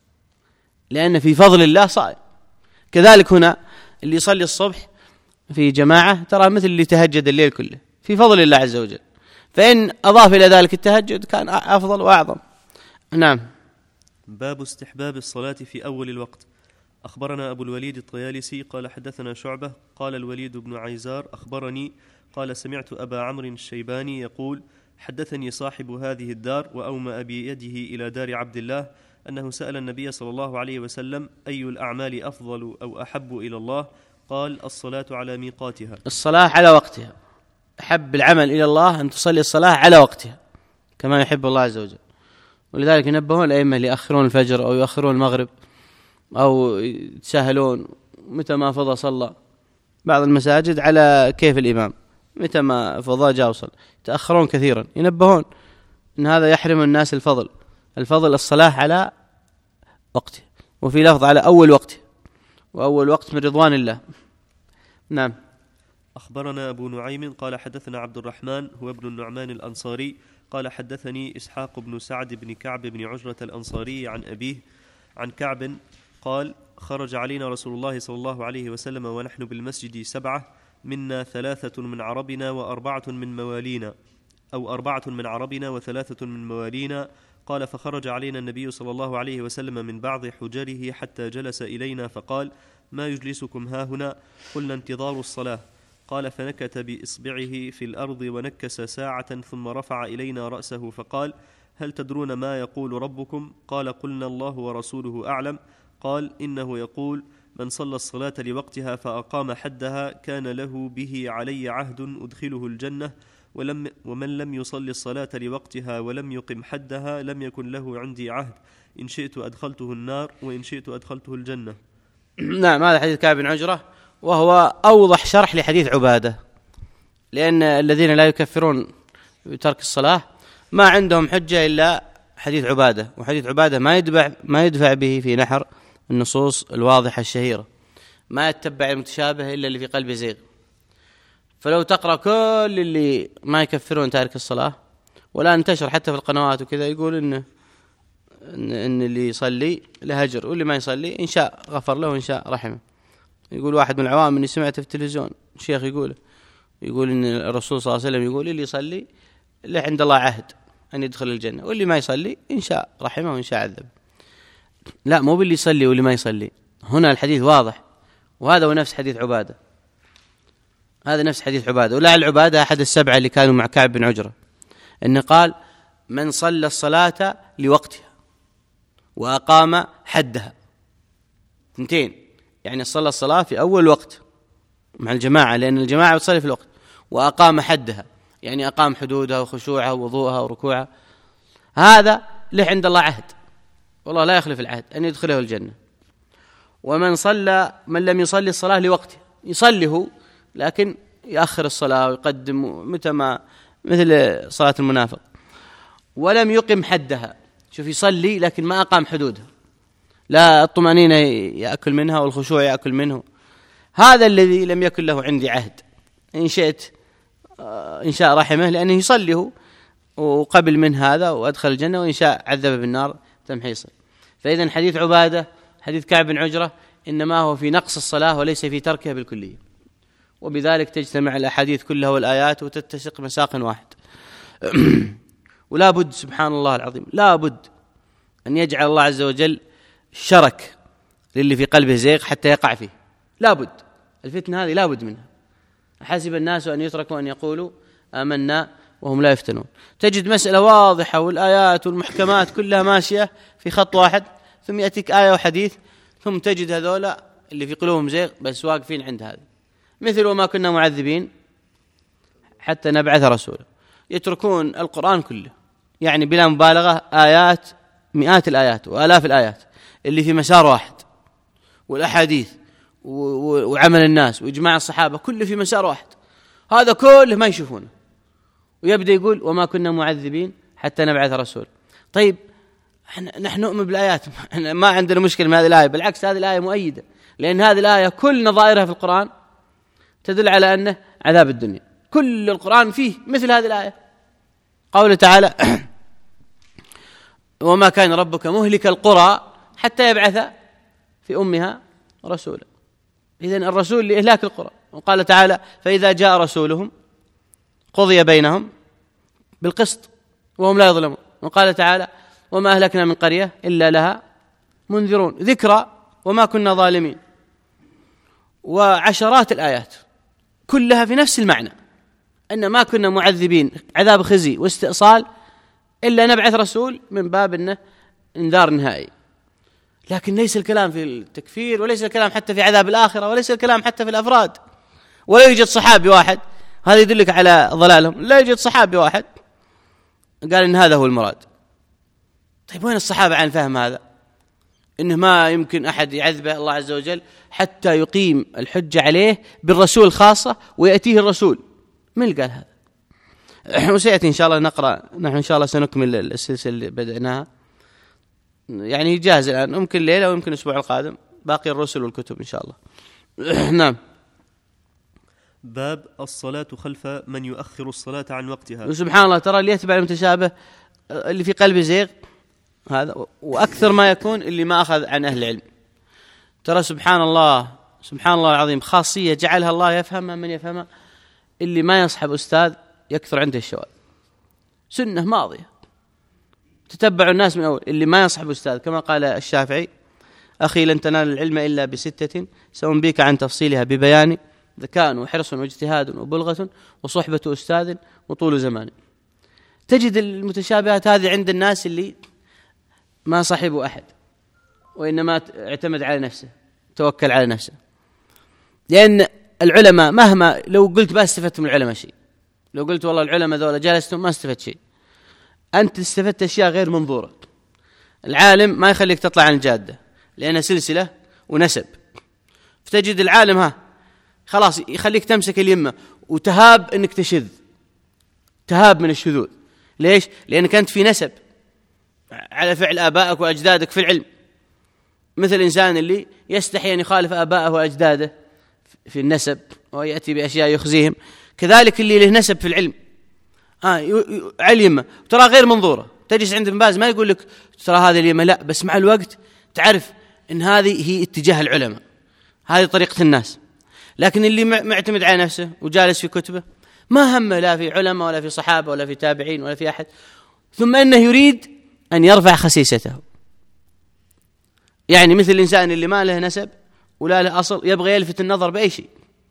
لأن في فضل الله صائم. كذلك هنا اللي يصلي الصبح في جماعة ترى مثل اللي تهجد الليل كله في فضل الله عز وجل، فإن أضاف إلى ذلك التهجد كان أفضل وأعظم. نعم. باب استحباب الصلاة في أول الوقت. أخبرنا أبو الوليد الطيالسي قال حدثنا شعبة قال الوليد بن عيزار أخبرني قال سمعت أبا عمرو الشيباني يقول حدثني صاحب هذه الدار وأومأ بيده إلى دار عبد الله أنه سأل النبي صلى الله عليه وسلم أي الأعمال أفضل أو أحب إلى الله؟ قال الصلاة على ميقاتها. الصلاة على وقتها، أحب العمل إلى الله أن تصلي الصلاة على وقتها كما يحب الله عز وجل. ولذلك ينبهون الأئمة اللي يأخرون الفجر أو يؤخرون المغرب أو يتساهلون متى ما فضى صلى. بعض المساجد على كيف الإمام متى ما فضى جاء وصل، يتأخرون كثيرا، ينبهون أن هذا يحرم الناس الفضل الصلاة على وقته، وفي لفظ على أول وقته، وأول وقت من رضوان الله. نعم. أخبرنا أبو نعيم قال حدثنا عبد الرحمن هو ابن النعمان الأنصاري قال حدثني إسحاق بن سعد بن كعب بن عجرة الأنصاري عن أبيه عن كعب قال خرج علينا رسول الله صلى الله عليه وسلم ونحن بالمسجد 7 منا 3 من عربنا و4 من موالينا، أو 4 من عربنا و3 من موالينا. قال فخرج علينا النبي صلى الله عليه وسلم من بعض حجره حتى جلس إلينا فقال ما يجلسكم هاهنا؟ قلنا انتظار الصلاة. قال فنكت بإصبعه في الأرض ونكس ساعة ثم رفع إلينا رأسه فقال هل تدرون ما يقول ربكم؟ قال قلنا الله ورسوله أعلم. قال إنه يقول من صلى الصلاة لوقتها فأقام حدها كان له به علي عهد أدخله الجنة، ومن لم يصلي الصلاة لوقتها ولم يقم حدها لم يكن له عندي عهد، إن شئت أدخلته النار وإن شئت أدخلته الجنة. نعم. هذا حديث كعب بن عجرة وهو أوضح شرح لحديث عبادة، لأن الذين لا يكفرون بترك الصلاة ما عندهم حجة إلا حديث عبادة، وحديث عبادة ما يدفع به في نحر النصوص الواضحة الشهيرة، ما يتبع المتشابه إلا اللي في قلب زيغ. فلو تقرأ كل اللي ما يكفرون تارك الصلاة، ولا انتشر حتى في القنوات وكذا يقول إن اللي يصلي له أجر واللي ما يصلي إن شاء غفر له وإن شاء رحمه. يقول واحد من العوام اللي سمعته في التلفزيون الشيخ يقول إن الرسول صلى الله عليه وسلم يقول اللي يصلي له عند الله عهد أن يدخل الجنة، واللي ما يصلي إن شاء رحمه وإن شاء عذب. لا، مو باللي يصلي واللي ما يصلي، هنا الحديث واضح، وهذا هو نفس حديث عبادة، هذا نفس حديث عبادة. ولا العبادة أحد السبعة اللي كانوا مع كعب بن عجرة إنه قال من صلى الصلاة لوقتها وأقام حدها، 2 يعني صلى الصلاة في أول وقت مع الجماعة، لأن الجماعة بتصلي في الوقت، وأقام حدها يعني أقام حدودها وخشوعها ووضوءها وركوعها، هذا له عند الله عهد، والله لا يخلف العهد أن يدخله الجنة. ومن من لم يصلي الصلاة لوقته، يصلي هو لكن يأخر الصلاة ويقدم متى ما، مثل صلاة المنافق. ولم يقم حدها، شوف يصلي لكن ما أقام حدودها، لا الطمأنينة يأكل منها والخشوع يأكل منه، هذا الذي لم يكن له عندي عهد، إن شئت إن شاء رحمه لأنه يصلي هو وقبل من هذا وأدخل الجنة، وإن شاء عذب بالنار تمحيصا. فإذن حديث عبادة حديث كعب بن عجرة إنما هو في نقص الصلاة وليس في تركها بالكلية، وبذلك تجتمع الأحاديث كلها والآيات وتتسق مساق واحد. ولا بد سبحان الله العظيم، لا بد أن يجعل الله عز وجل شرك للي في قلبه زيغ حتى يقع فيه، لا بد، الفتنة هذه لا بد منها، حسب الناس أن يتركوا أن يقولوا آمنا وهم لا يفتنون. تجد مسألة واضحة والآيات والمحكمات كلها ماشية في خط واحد، ثم يأتيك آية وحديث ثم تجد هذولا اللي في قلوبهم زيغ بس واقفين عند هذا، مثل وما كنا معذبين حتى نبعث رسولا. يتركون القرآن كله، يعني بلا مبالغة آيات، مئات الآيات وآلاف الآيات اللي في مسار واحد، والأحاديث وعمل الناس وإجماع الصحابة كله في مسار واحد، هذا كله ما يشوفونه، ويبدأ يقول وما كنا معذبين حتى نبعث رسول. طيب نحن نؤمن بالآيات، ما عندنا مشكلة من هذه الآية، بالعكس هذه الآية مؤيدة، لأن هذه الآية كل نظائرها في القرآن تدل على أنه عذاب الدنيا، كل القرآن فيه مثل هذه الآية. قوله تعالى وما كان ربك مهلك القرى حتى يبعث في أمها رسولا، إذن الرسول لإهلاك القرى. وقال تعالى فإذا جاء رسولهم قضي بينهم بالقسط وهم لا يظلمون. وقال تعالى وما أهلكنا من قرية إلا لها منذرون، ذكرى وما كنا ظالمين. وعشرات الآيات كلها في نفس المعنى، أن ما كنا معذبين عذاب خزي واستئصال إلا نبعث رسول، من باب أنه انذار نهائي. لكن ليس الكلام في التكفير، وليس الكلام حتى في عذاب الآخرة، وليس الكلام حتى في الأفراد. ولا يوجد صحابي واحد، هذا يدلك على ضلالهم، لا يوجد صحابي واحد قال إن هذا هو المراد. طيب وين الصحابة عن فهم هذا؟ إنه ما يمكن أحد يعذبه الله عز وجل حتى يقيم الحجة عليه بالرسول خاصة ويأتيه الرسول. من اللي قال هذا؟ وسيأتي إن شاء الله نقرأ، نحن إن شاء الله سنكمل السلسلة اللي بدأناها، يعني جاهز الآن، ممكن ليلة ويمكن الأسبوع القادم باقي الرسل والكتب إن شاء الله. نعم. باب الصلاة خلف من يؤخر الصلاة عن وقتها. وسبحان الله، ترى اللي يتبع المتشابه اللي في قلبه زيغ هذا، وأكثر ما يكون اللي ما أخذ عن أهل العلم. ترى سبحان الله، سبحان الله العظيم، خاصية جعلها الله يفهمها من يفهمها. اللي ما يصحب أستاذ يكثر عنده الشوال، سنة ماضية، تتبعوا الناس من أول. اللي ما يصحب أستاذ كما قال الشافعي أخي لن تنال العلم إلا بستة سأنبيك عن تفصيلها ببيان، ذكاء وحرص واجتهاد وبلغة وصحبة أستاذ وطول زمان. تجد المتشابهات هذه عند الناس اللي ما صاحبوا أحد، وإنما اعتمد على نفسه، توكل على نفسه. لأن العلماء مهما لو قلت ما استفدت من العلماء شيء، لو قلت والله العلماء ذولا جالستهم ما استفدت شيء، أنت استفدت أشياء غير منظورة. العالم ما يخليك تطلع عن الجادة لأنها سلسلة ونسب، فتجد العالم خلاص يخليك تمسك اليمة وتهاب أنك تشذ، تهاب من الشذوذ. ليش؟ لأنك أنت في نسب على فعل آبائك وأجدادك في العلم، مثل الإنسان اللي يستحي أن يخالف آبائه وأجداده في النسب ويأتي بأشياء يخزيهم، كذلك اللي له نسب في العلم علم ترى غير منظورة. تجلس عند ابن باز ما يقول لك ترى هذا اليمة، لا، بس مع الوقت تعرف إن هذه هي اتجاه العلماء، هذه طريقة الناس. لكن اللي معتمد على نفسه وجالس في كتبه ما همه لا في علماء ولا في صحابة ولا في تابعين ولا في أحد، ثم أنه يريد أن يرفع خسيسته. يعني مثل الإنسان اللي ما له نسب ولا له أصل يبغى يلفت النظر بأي شيء،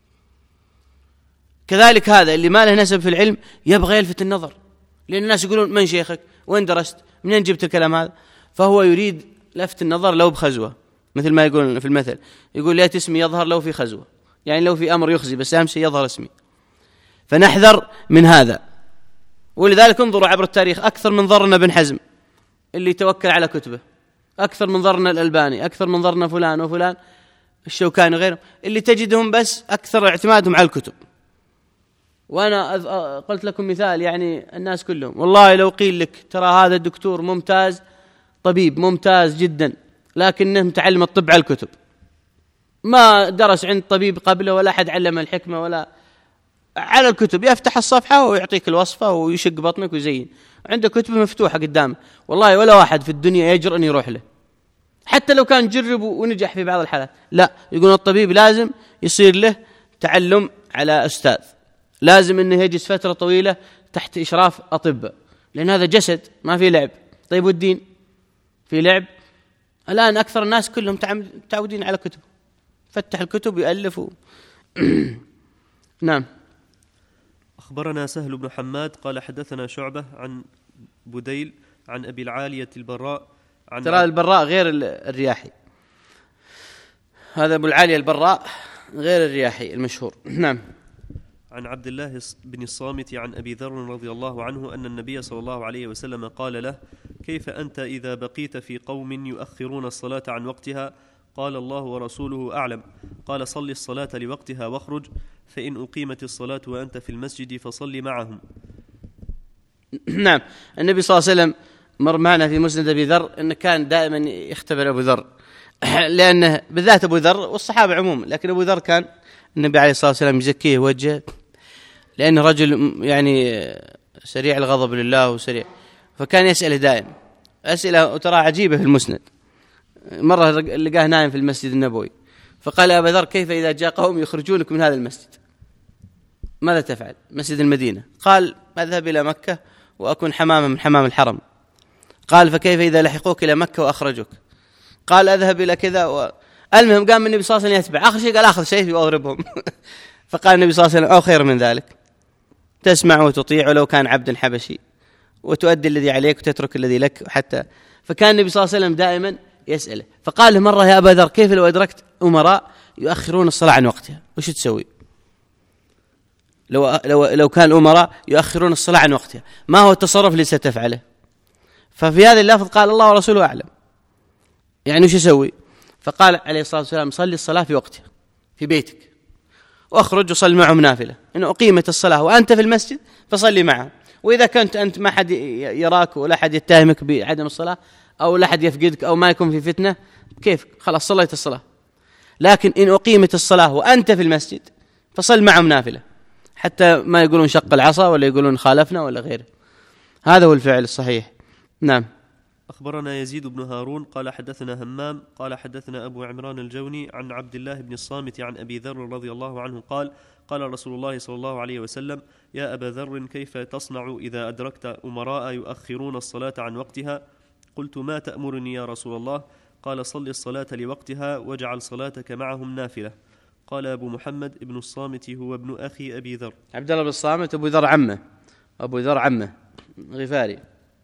كذلك هذا اللي ما له نسب في العلم يبغى يلفت النظر، لأن الناس يقولون من شيخك، وين درست، منين جبت الكلام هذا، فهو يريد لفت النظر لو بخزوة، مثل ما يقول في المثل، يقول ليت اسمي يظهر لو في خزوة، يعني لو في أمر يخزي بس أهم شيء يظهر اسمي. فنحذر من هذا. ولذلك انظروا عبر التاريخ، أكثر من ضرنا بن حزم اللي توكل على كتبه، أكثر من ضرنا الألباني، أكثر من ضرنا فلان وفلان الشوكاني وغيرهم، اللي تجدهم بس أكثر اعتمادهم على الكتب. وأنا قلت لكم مثال، يعني الناس كلهم والله لو قيل لك ترى هذا الدكتور ممتاز، طبيب ممتاز جدا، لكنه متعلم الطب على الكتب، ما درس عند طبيب قبله ولا أحد علم الحكمة ولا على الكتب، يفتح الصفحة ويعطيك الوصفة ويشق بطنك ويزين، عنده كتب مفتوحة قدامه، والله ولا واحد في الدنيا يجرؤ أن يروح له، حتى لو كان جرب ونجح في بعض الحالات. لا، يقول الطبيب لازم يصير له تعلم على أستاذ، لازم أنه يجلس فترة طويلة تحت إشراف أطباء، لأن هذا جسد ما في لعب. طيب والدين في لعب؟ الآن أكثر الناس كلهم تعودين على كتب، فتح الكتب ويألف نعم. أخبرنا سهل بن حماد قال حدثنا شعبة عن بديل عن أبي العالية البراء ترى البراء غير الرياحي، هذا أبو العالية البراء غير الرياحي المشهور. نعم. عن عبد الله بن الصامت عن أبي ذر رضي الله عنه أن النبي صلى الله عليه وسلم قال له: كيف أنت إذا بقيت في قوم يؤخرون الصلاة عن وقتها؟ قال: الله ورسوله أعلم. قال: صل الصلاة لوقتها واخرج، فإن أقيمت الصلاة وأنت في المسجد فصل معهم. نعم. النبي صلى الله عليه وسلم مر معنا في مسند أبي ذر أنه كان دائما يختبر أبو ذر، لأنه بالذات أبو ذر والصحابة عموما، لكن أبو ذر كان النبي عليه الصلاة والسلام يزكيه وجهه، لأنه رجل يعني سريع الغضب لله وسريع، فكان يسأله دائما أسئلة ترى عجيبة في المسند. مرة لقاه نايم في المسجد النبوي، فقال: أبا ذر، كيف إذا جاء قوم يخرجونك من هذا المسجد ماذا تفعل؟ مسجد المدينة. قال: أذهب إلى مكة وأكون حماما من حمام الحرم. قال: فكيف إذا لحقوك إلى مكة وأخرجوك؟ قال: أذهب إلى كذا المهم قام النبي صلى الله عليه وسلم يتبع، آخر شيء قال: أخذ سيفي وأضربهم. فقال النبي صلى الله عليه وسلم: أو خير من ذلك، تسمع وتطيع ولو كان عبد حبشي، وتؤدي الذي عليك وتترك الذي لك. حتى فكان النبي صلى الله عليه وسلم دائما يسأله. فقال له مرة: يا أبا ذر، كيف لو أدركت أمراء يؤخرون الصلاة عن وقتها، وش تسوي؟ لو كان الأمراء يؤخرون الصلاة عن وقتها، ما هو التصرف اللي ستفعله؟ ففي هذا اللفظ قال: الله ورسوله أعلم، يعني وش يسوي؟ فقال عليه الصلاة والسلام: صلي الصلاة في وقتها في بيتك، واخرج وصل معهم نافلة. إن أقيمت الصلاة وأنت في المسجد فصلي معهم، وإذا كنت أنت ما حد يراك ولا حد يتهمك بعدم الصلاة أو لا حد يفقدك أو ما يكون في فتنة، كيف؟ خلاص صليت الصلاة. لكن إن أقيمت الصلاة وأنت في المسجد فصل معهم نافلة، حتى ما يقولون شق العصا ولا يقولون خالفنا ولا غيره. هذا هو الفعل الصحيح. نعم. أخبرنا يزيد بن هارون قال حدثنا همام قال حدثنا أبو عمران الجوني عن عبد الله بن الصامت عن أبي ذر رضي الله عنه قال: قال رسول الله صلى الله عليه وسلم: يا أبا ذر، كيف تصنع إذا أدركت أمراء يؤخرون الصلاة عن وقتها؟ قلت: ما تأمرني يا رسول الله؟ قال: صل الصلاة لوقتها واجعل صلاتك معهم نافلة. قال أبو محمد: ابن الصامت هو ابن أخي أبي ذر. عبد الله بن الصامت أبو ذر عمه، أبو ذر عمه غفاري.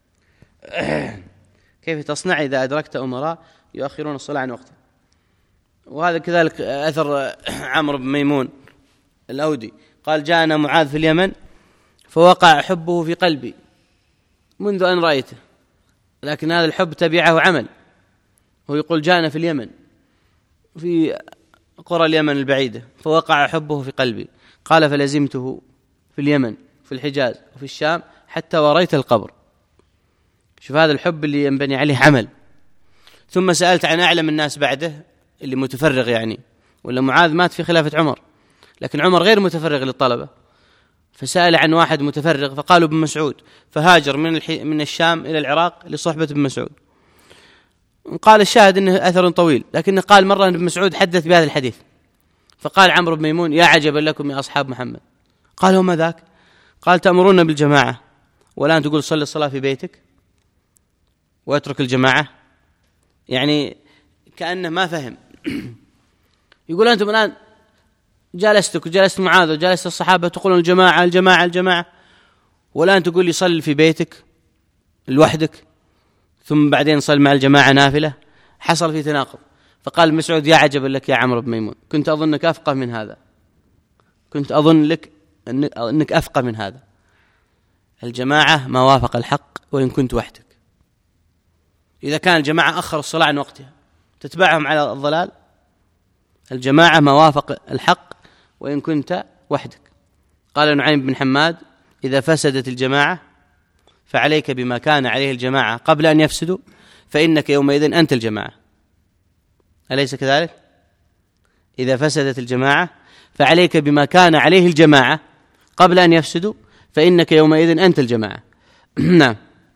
كيف تصنع إذا أدركت أمراء يؤخرون الصلاة عن وقتها؟ وهذا كذلك أثر عمرو بن ميمون الأودي قال: جاءنا معاذ في اليمن فوقع حبه في قلبي منذ أن رأيته، لكن هذا الحب تبعه عمل. هو يقول: جاءنا في اليمن في قرى اليمن البعيدة فوقع حبه في قلبي. قال: فلزمته في اليمن في الحجاز وفي الشام حتى وريت القبر. شوف هذا الحب اللي ينبني عليه عمل. ثم سألت عن أعلم الناس بعده اللي متفرغ يعني، ولا معاذ مات في خلافة عمر، لكن عمر غير متفرغ للطلبة، فسأل عن واحد متفرغ فقالوا ابن مسعود، فهاجر من الشام إلى العراق لصحبة ابن مسعود. قال الشاهد إنه أثر طويل، لكنه قال مرة أن ابن مسعود حدث بهذا الحديث، فقال عمرو بن ميمون: يا عجبا لكم يا أصحاب محمد. قال: وما ذاك؟ قال: تأمرون بالجماعة والآن تقول صلي الصلاة في بيتك واترك الجماعة. يعني كأنه ما فهم. يقول: أنتم الآن جالستك وجالست معاذ وجالست الصحابة تقولون الجماعة الجماعة الجماعة، والآن تقول لي صل في بيتك لوحدك ثم بعدين صل مع الجماعة نافلة. حصل في تناقض. فقال مسعود: يا عجبا لك يا عمرو بن ميمون، كنت أظنك أفقه من هذا، كنت أظن لك أنك أفقه من هذا. الجماعة ما وافق الحق وإن كنت وحدك. إذا كان الجماعة أخر الصلاة عن وقتها تتبعهم على الضلال. الجماعة ما وافق الحق وإن كنت وحدك. قال نعيم بن حماد: إذا فسدت الجماعة فعليك بما كان عليه الجماعة قبل أن يفسدوا، فإنك يومئذ أنت الجماعة. أليس كذلك؟ إذا فسدت الجماعة فعليك بما كان عليه الجماعة قبل أن يفسدوا، فإنك يومئذ أنت الجماعة. نعم.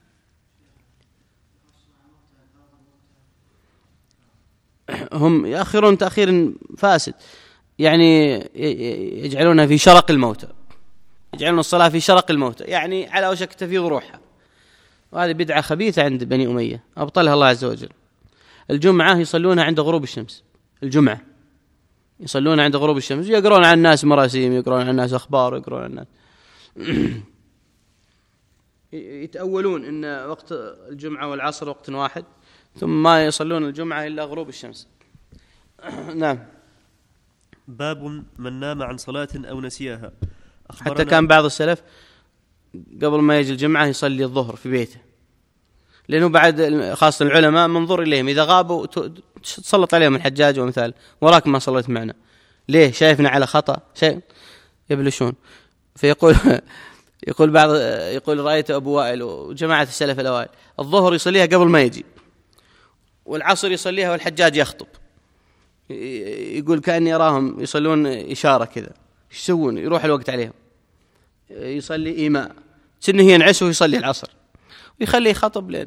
هم يأخرون تأخير فاسد، يعني يجعلونها في شرق الموتى، يجعلون الصلاة في شرق الموتى، يعني على وشك تفيض روحها. وهذه بدعة خبيثة عند بني أمية أبطلها الله عز وجل. الجمعة يصلونها عند غروب الشمس، الجمعة يصلون عند غروب الشمس، يقرون عن الناس مراسيم، يقرون عن الناس أخبار، يقرون عن الناس. يتأولون إن وقت الجمعة والعصر وقت واحد، ثم ما يصلون الجمعة إلا غروب الشمس. نعم. باب من نام عن صلاة أو نسيها. حتى كان بعض السلف قبل ما يجي الجمعة يصلي الظهر في بيته، لأنه بعد خاصة العلماء منظور إليهم، إذا غابوا تسلط عليهم الحجاج ومثال وراك ما صليت معنا، ليه؟ شايفنا على خطأ، شيء يبلشون. فيقول يقول رأيت أبو وائل وجماعة السلف الأوائل الظهر يصليها قبل ما يجي، والعصر يصليها والحجاج يخطب. يقول كأني أراهم يصلون إشارة كذا، إيش يسوون؟ يروح الوقت عليهم، يصلي إيماء سنه ينعس ويصلي العصر ويخليه خطب، لين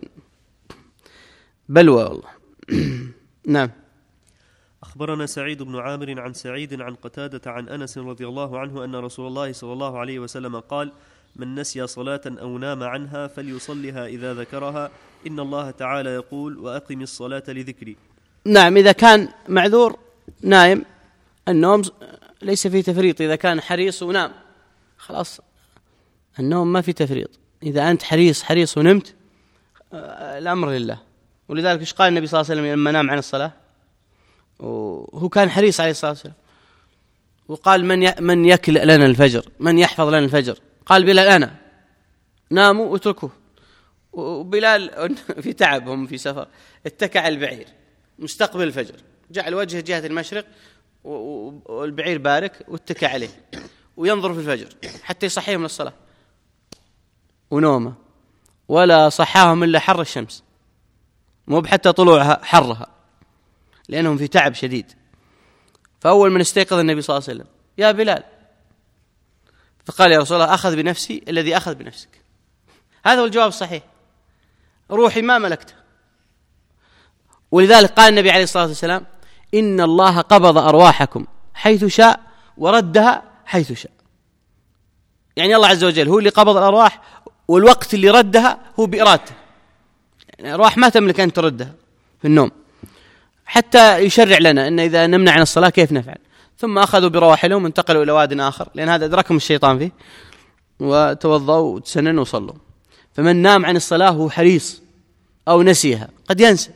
بلوى والله. نعم. أخبرنا سعيد بن عامر عن سعيد عن قتادة عن أنس رضي الله عنه أن رسول الله صلى الله عليه وسلم قال: من نسي صلاة أو نام عنها فليصلها إذا ذكرها، إن الله تعالى يقول: وأقم الصلاة لذكري. نعم، إذا كان معذور نايم، النوم ليس فيه تفريط. إذا كان حريص ونام خلاص النوم ما في تفريط. إذا أنت حريص ونمت الأمر لله. ولذلك إيش قال النبي صلى الله عليه وسلم لما نام عن الصلاة؟ وهو كان حريص عليه الصلاة والسلام، وقال: من يكل لنا الفجر، من يحفظ لنا الفجر؟ قال: بلال أنا. ناموا واتركوه. وبلال في تعب، هم في سفر، اتكى على البعير مستقبل الفجر، جعل وجهه جهة المشرق والبعير بارك واتكى عليه وينظر في الفجر حتى يصحيهم للصلاة، ونومه ولا صحاهم إلا حر الشمس، مو بحتى طلوعها حرها، لأنهم في تعب شديد. فأول من استيقظ النبي صلى الله عليه وسلم: يا بلال. فقال: يا رسول الله، أخذ بنفسي الذي أخذ بنفسك. هذا هو الجواب الصحيح، روحي ما ملكته. ولذلك قال النبي عليه الصلاة والسلام: إن الله قبض أرواحكم حيث شاء وردها حيث شاء. يعني الله عز وجل هو اللي قبض الأرواح، والوقت اللي ردها هو بإرادته. يعني الأرواح ما تملك أن تردها في النوم، حتى يشرع لنا أن إذا نمنا عن الصلاة كيف نفعل. ثم أخذوا برواحلهم وانتقلوا إلى واد آخر، لأن هذا أدركهم الشيطان فيه، وتوضوا وتسننوا وصلوا. فمن نام عن الصلاة هو حريص أو نسيها، قد ينسى،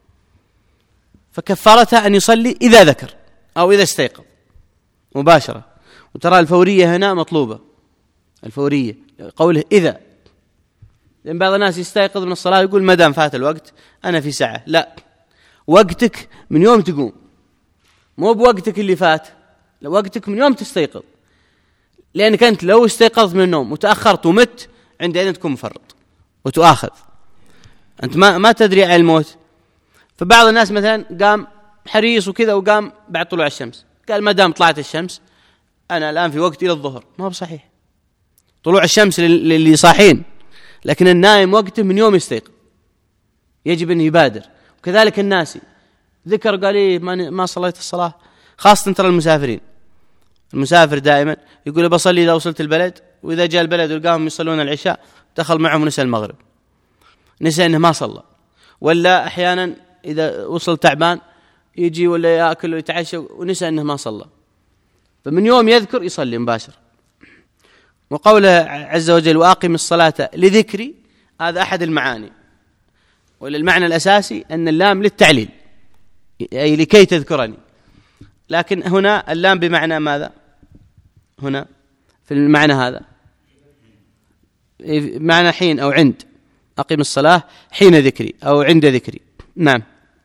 فكفارتها أن يصلي إذا ذكر أو إذا استيقظ مباشرة. وترى الفورية هنا مطلوبة، الفورية قوله إذا، لأن بعض الناس يستيقظ من الصلاة يقول ما دام فات الوقت أنا في ساعة. لا، وقتك من يوم تقوم، مو بوقتك اللي فات، لا، وقتك من يوم تستيقظ. لأنك أنت لو استيقظت من النوم وتأخرت ومت عندئذ تكون مفرط وتؤاخذ، أنت ما تدري عن الموت. فبعض الناس مثلا قام حريص وكذا وقام بعد طلوع الشمس، قال ما دام طلعت الشمس أنا الآن في وقت إلى الظهر. ما هو بصحيح، طلوع الشمس للي صاحين، لكن النائم وقته من يوم يستيقظ، يجب أن يبادر. وكذلك الناسي ذكر قال إيه ما صليت الصلاة، خاصة ترى المسافرين. المسافر دائما يقول بصلي إذا وصلت البلد، وإذا جاء البلد ولقاهم يصلون العشاء دخل معهم ونسى المغرب، نسى أنه ما صلى. ولا أحيانا إذا وصل تعبان يجي ولا يأكل ويتعشى ونسى أنه ما صلى، فمن يوم يذكر يصلي مباشر. وقوله عز وجل: وأقم الصلاة لذكري، هذا أحد المعاني، والمعنى الأساسي أن اللام للتعليل، أي لكي تذكرني. لكن هنا اللام بمعنى ماذا؟ هنا في المعنى هذا معنى حين أو عند، أقم الصلاة حين ذكري أو عند ذكري. نعم.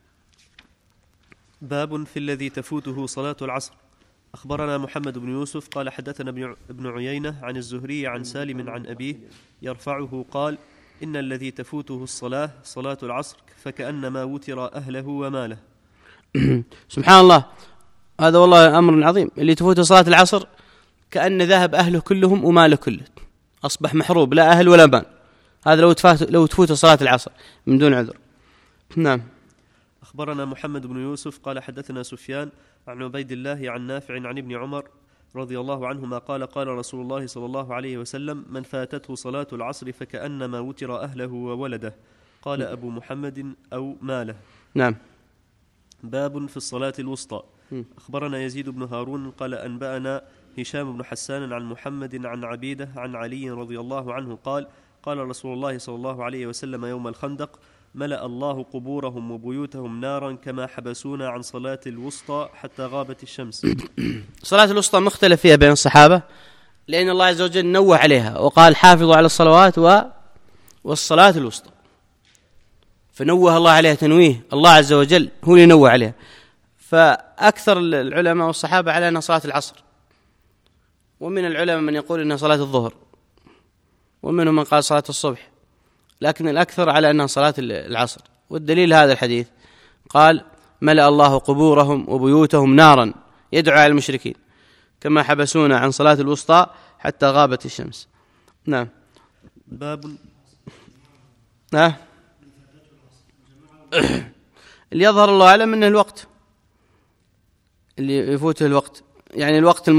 باب في الذي تفوته صلاة العصر. أخبرنا محمد بن يوسف قال حدثنا ابن عيينة عن الزهري عن سالم عن أبيه يرفعه قال: إن الذي تفوته الصلاة صلاة العصر فكأنما وتر أهله وماله. سبحان الله، هذا والله أمر عظيم. اللي تفوته صلاة العصر كأن ذهب أهله كلهم وماله كله، أصبح محروب، لا أهل ولا مال. هذا لو تفوت صلاة العصر من دون عذر. نعم. أخبرنا محمد بن يوسف قال حدثنا سفيان عن عبيد الله عن نافع عن ابن عمر رضي الله عنهما قال: قال رسول الله صلى الله عليه وسلم: من فاتته صلاة العصر فكأنما وتر أهله وولده. قال أبو محمد: أو ماله. نعم. باب في الصلاة الوسطى. أخبرنا يزيد بن هارون قال أنبأنا هشام بن حسان عن محمد عن عبيدة عن علي رضي الله عنه قال قال رسول الله صلى الله عليه وسلم يوم الخندق ملأ الله قبورهم وبيوتهم نارا كما حبسونا عن صلاة الوسطى حتى غابت الشمس. صلاة الوسطى مختلف فيها بين الصحابة، لأن الله عز وجل نوه عليها وقال حافظوا على الصلوات والصلاة الوسطى، فنوه الله عليها تنويه، الله عز وجل هو اللي ينوه عليها. فأكثر العلماء والصحابة على أنها صلاة العصر، ومن العلماء من يقول أنها صلاة الظهر، ومنهم من قال صلاة الصبح، لكن الأكثر على أنها صلاة العصر. والدليل هذا الحديث قال ملأ الله قبورهم وبيوتهم نارا يدعو على المشركين كما حبسونا عن صلاة الوسطى حتى غابت الشمس. نعم. باب اللي يظهر الله أعلم أنه الوقت اللي يفوته الوقت، يعني الوقت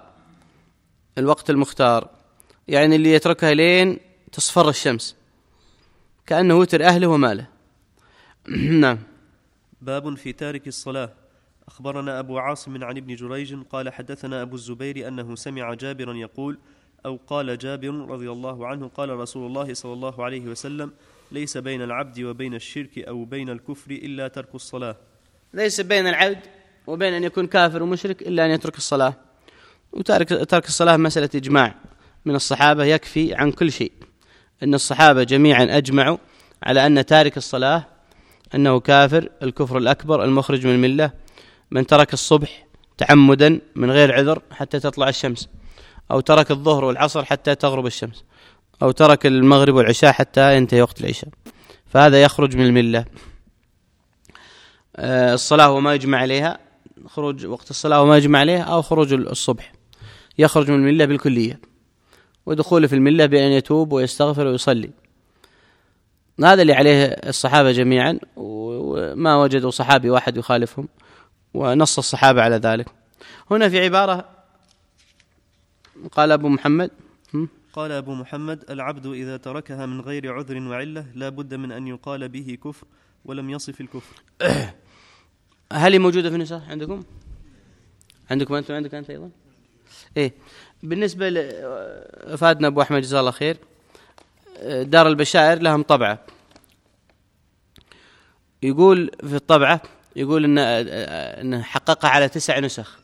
المختار، يعني اللي يتركها لين تصفر الشمس كأنه وتر أهله وماله. نعم. باب في تارك الصلاة. أخبرنا أبو عاصم عن ابن جريج قال حدثنا أبو الزبير أنه سمع جابرا يقول أو قال جابر رضي الله عنه قال رسول الله صلى الله عليه وسلم ليس بين العبد وبين الشرك أو بين الكفر إلا ترك الصلاة. ليس بين العبد وبين أن يكون كافر ومشرك إلا أن يترك الصلاة. وترك الصلاة مسألة إجماع من الصحابة يكفي عن كل شيء، أن الصحابة جميعا أجمعوا على أن تارك الصلاة أنه كافر الكفر الأكبر المخرج من الملة، من ترك الصبح تعمدا من غير عذر حتى تطلع الشمس، أو ترك الظهر والعصر حتى تغرب الشمس، أو ترك المغرب والعشاء حتى ينتهي وقت العشاء، فهذا يخرج من الملة. الصلاة وما يجمع عليها، خروج وقت الصلاة وما يجمع عليها، أو خروج الصبح يخرج من الملة بالكلية، ودخوله في الملة بأن يتوب ويستغفر ويصلي. هذا اللي عليه الصحابة جميعا، وما وجدوا صحابي واحد يخالفهم، ونص الصحابة على ذلك. هنا في عبارة قال أبو محمد قال أبو محمد العبد إذا تركها من غير عذر وعلة لا بد من أن يقال به كفر ولم يصف الكفر. هل هي موجودة في النسخ عندكم أنتم عندك أنت أيضا؟ إيه. بالنسبة لفادنا أبو أحمد جزاه الله خير، دار البشائر لهم طبعة، يقول في الطبعة يقول إنه حققها على 9 نسخ،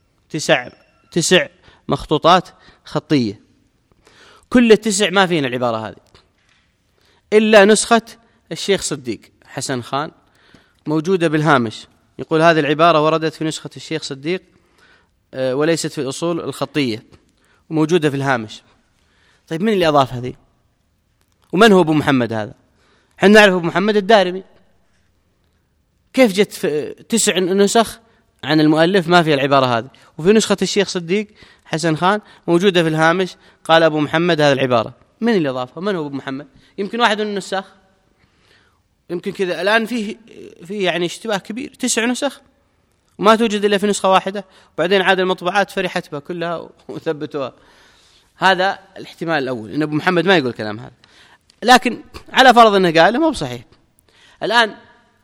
9 مخطوطات خطية، كل 9 ما فينا العبارة هذه إلا نسخة الشيخ صديق حسن خان موجودة بالهامش، يقول هذه العبارة وردت في نسخة الشيخ صديق وليست في الأصول الخطية، وموجودة في الهامش. طيب من اللي أضاف هذه؟ ومن هو أبو محمد هذا؟ حنا نعرف أبو محمد الدارمي، كيف جت في 9 نسخ عن المؤلف ما فيها العبارة هذه، وفي نسخة الشيخ صديق حسن خان موجودة في الهامش قال أبو محمد هذه العبارة؟ من اللي أضافها؟ من هو أبو محمد؟ يمكن واحد من النساخ، يمكن كذا. الآن فيه يعني اشتباه كبير، 9 نسخ وما توجد إلا في نسخة واحدة، وبعدين عاد المطبوعات فرحت بها كلها وثبتوها. هذا الاحتمال الأول، إن أبو محمد ما يقول كلام هذا، لكن على فرض أنه قال ما هو صحيح. الآن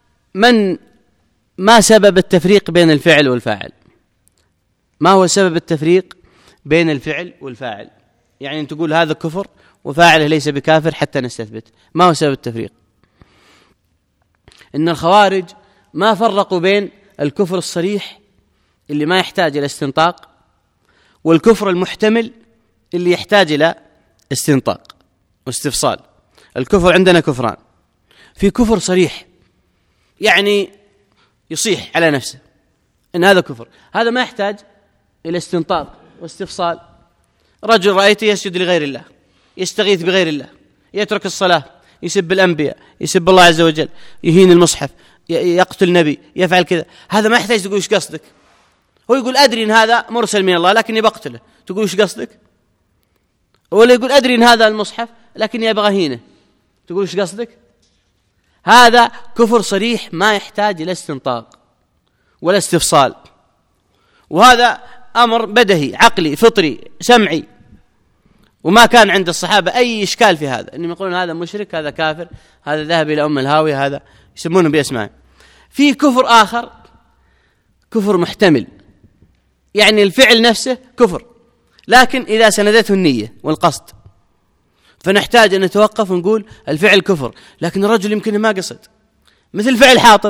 ما سبب التفريق بين الفعل والفاعل؟ ما هو سبب التفريق بين الفعل والفاعل؟ يعني أن تقول هذا كفر وفاعله ليس بكافر حتى نستثبت، ما هو سبب التفريق؟ إن الخوارج ما فرقوا بين الكفر الصريح اللي ما يحتاج إلى استنطاق والكفر المحتمل اللي يحتاج إلى استنطاق واستفصال. الكفر عندنا كفران، في كفر صريح يعني يصيح على نفسه إن هذا كفر، هذا ما يحتاج إلى استنطاق واستفصال. رجل رأيته يسجد لغير الله، يستغيث بغير الله، يترك الصلاة، يسب الأنبياء، يسب الله عز وجل، يهين المصحف، يقتل نبي، يفعل كذا، هذا ما يحتاج تقول إيش قصدك. هو يقول أدري إن هذا مرسل من الله لكني بقتله، تقول إيش قصدك؟ ولا يقول أدري إن هذا المصحف لكني أبغى هينه، تقول إيش قصدك؟ هذا كفر صريح ما يحتاج إلى استنطاق ولا استفصال، وهذا أمر بدهي عقلي فطري سمعي، وما كان عند الصحابة أي إشكال في هذا، إنهم يقولون هذا مشرك، هذا كافر، هذا ذهب إلى أم الهاوية، هذا يسمونه بأسماء. في كفر آخر كفر محتمل، يعني الفعل نفسه كفر، لكن إذا سندته النية والقصد فنحتاج أن نتوقف ونقول الفعل كفر، لكن الرجل يمكن ما قصد، مثل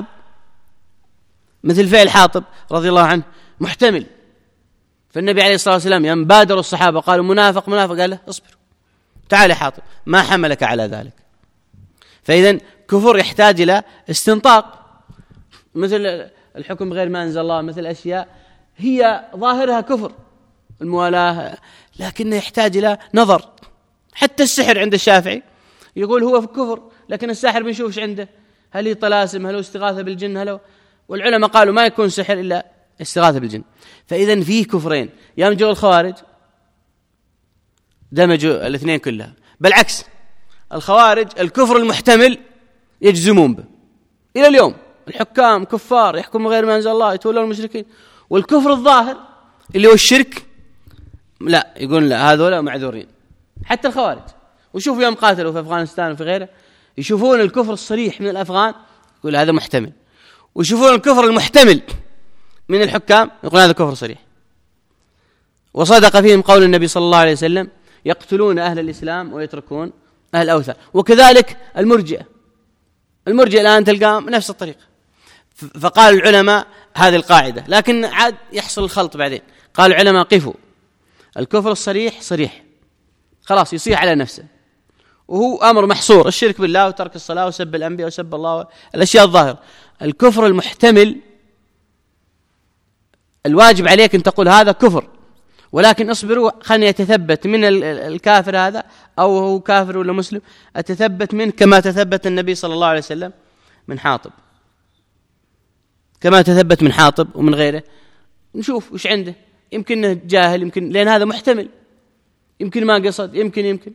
فعل حاطب رضي الله عنه محتمل، فالنبي عليه الصلاة والسلام يوم بادروا الصحابة قالوا منافق قال له اصبر، تعال يا حاطب، ما حملك على ذلك. فإذن كفر يحتاج إلى استنطاق، مثل الحكم غير ما أنزل الله، مثل أشياء هي ظاهرها كفر، الموالاة، لكنه يحتاج إلى نظر. حتى السحر عند الشافعي يقول هو في كفر، لكن الساحر بنشوفش عنده، هل هي طلاسم، هل هو استغاثة بالجن، والعلماء قالوا ما يكون سحر إلا استغاثة بالجن. فإذن فيه كفرين، يمجوا الخوارج دمجوا الاثنين كلها، بالعكس الخوارج الكفر المحتمل يجزمون به إلى اليوم، الحكام كفار يحكموا غير ما أنزل الله، يتولون المشركين. والكفر الظاهر اللي هو الشرك لا، يقول لا، هذول معذورين. حتى الخوارج وشوفوا يوم قاتلوا في أفغانستان وفي غيره يشوفون الكفر الصريح من الأفغان يقول هذا محتمل، ويشوفون الكفر المحتمل من الحكام يقول هذا كفر صريح. وصدق فيهم قول النبي صلى الله عليه وسلم يقتلون أهل الإسلام ويتركون أهل الأوثان. وكذلك المرجئة الآن تلقاهم نفس الطريقة. فقال العلماء هذه القاعدة، لكن عاد يحصل الخلط بعدين. قال العلماء قفوا، الكفر الصريح صريح خلاص يصيح على نفسه، وهو أمر محصور، الشرك بالله وترك الصلاة وسب الأنبياء وسب الله، الأشياء الظاهرة. الكفر المحتمل الواجب عليك أن تقول هذا كفر، ولكن اصبروا خلني يتثبت من الكافر هذا، أو هو كافر ولا مسلم، أتثبت منه كما تثبت النبي صلى الله عليه وسلم من حاطب، كما تثبت من حاطب ومن غيره. نشوف وش عنده، يمكن جاهل، يمكن لأن هذا محتمل، يمكن ما قصد، يمكن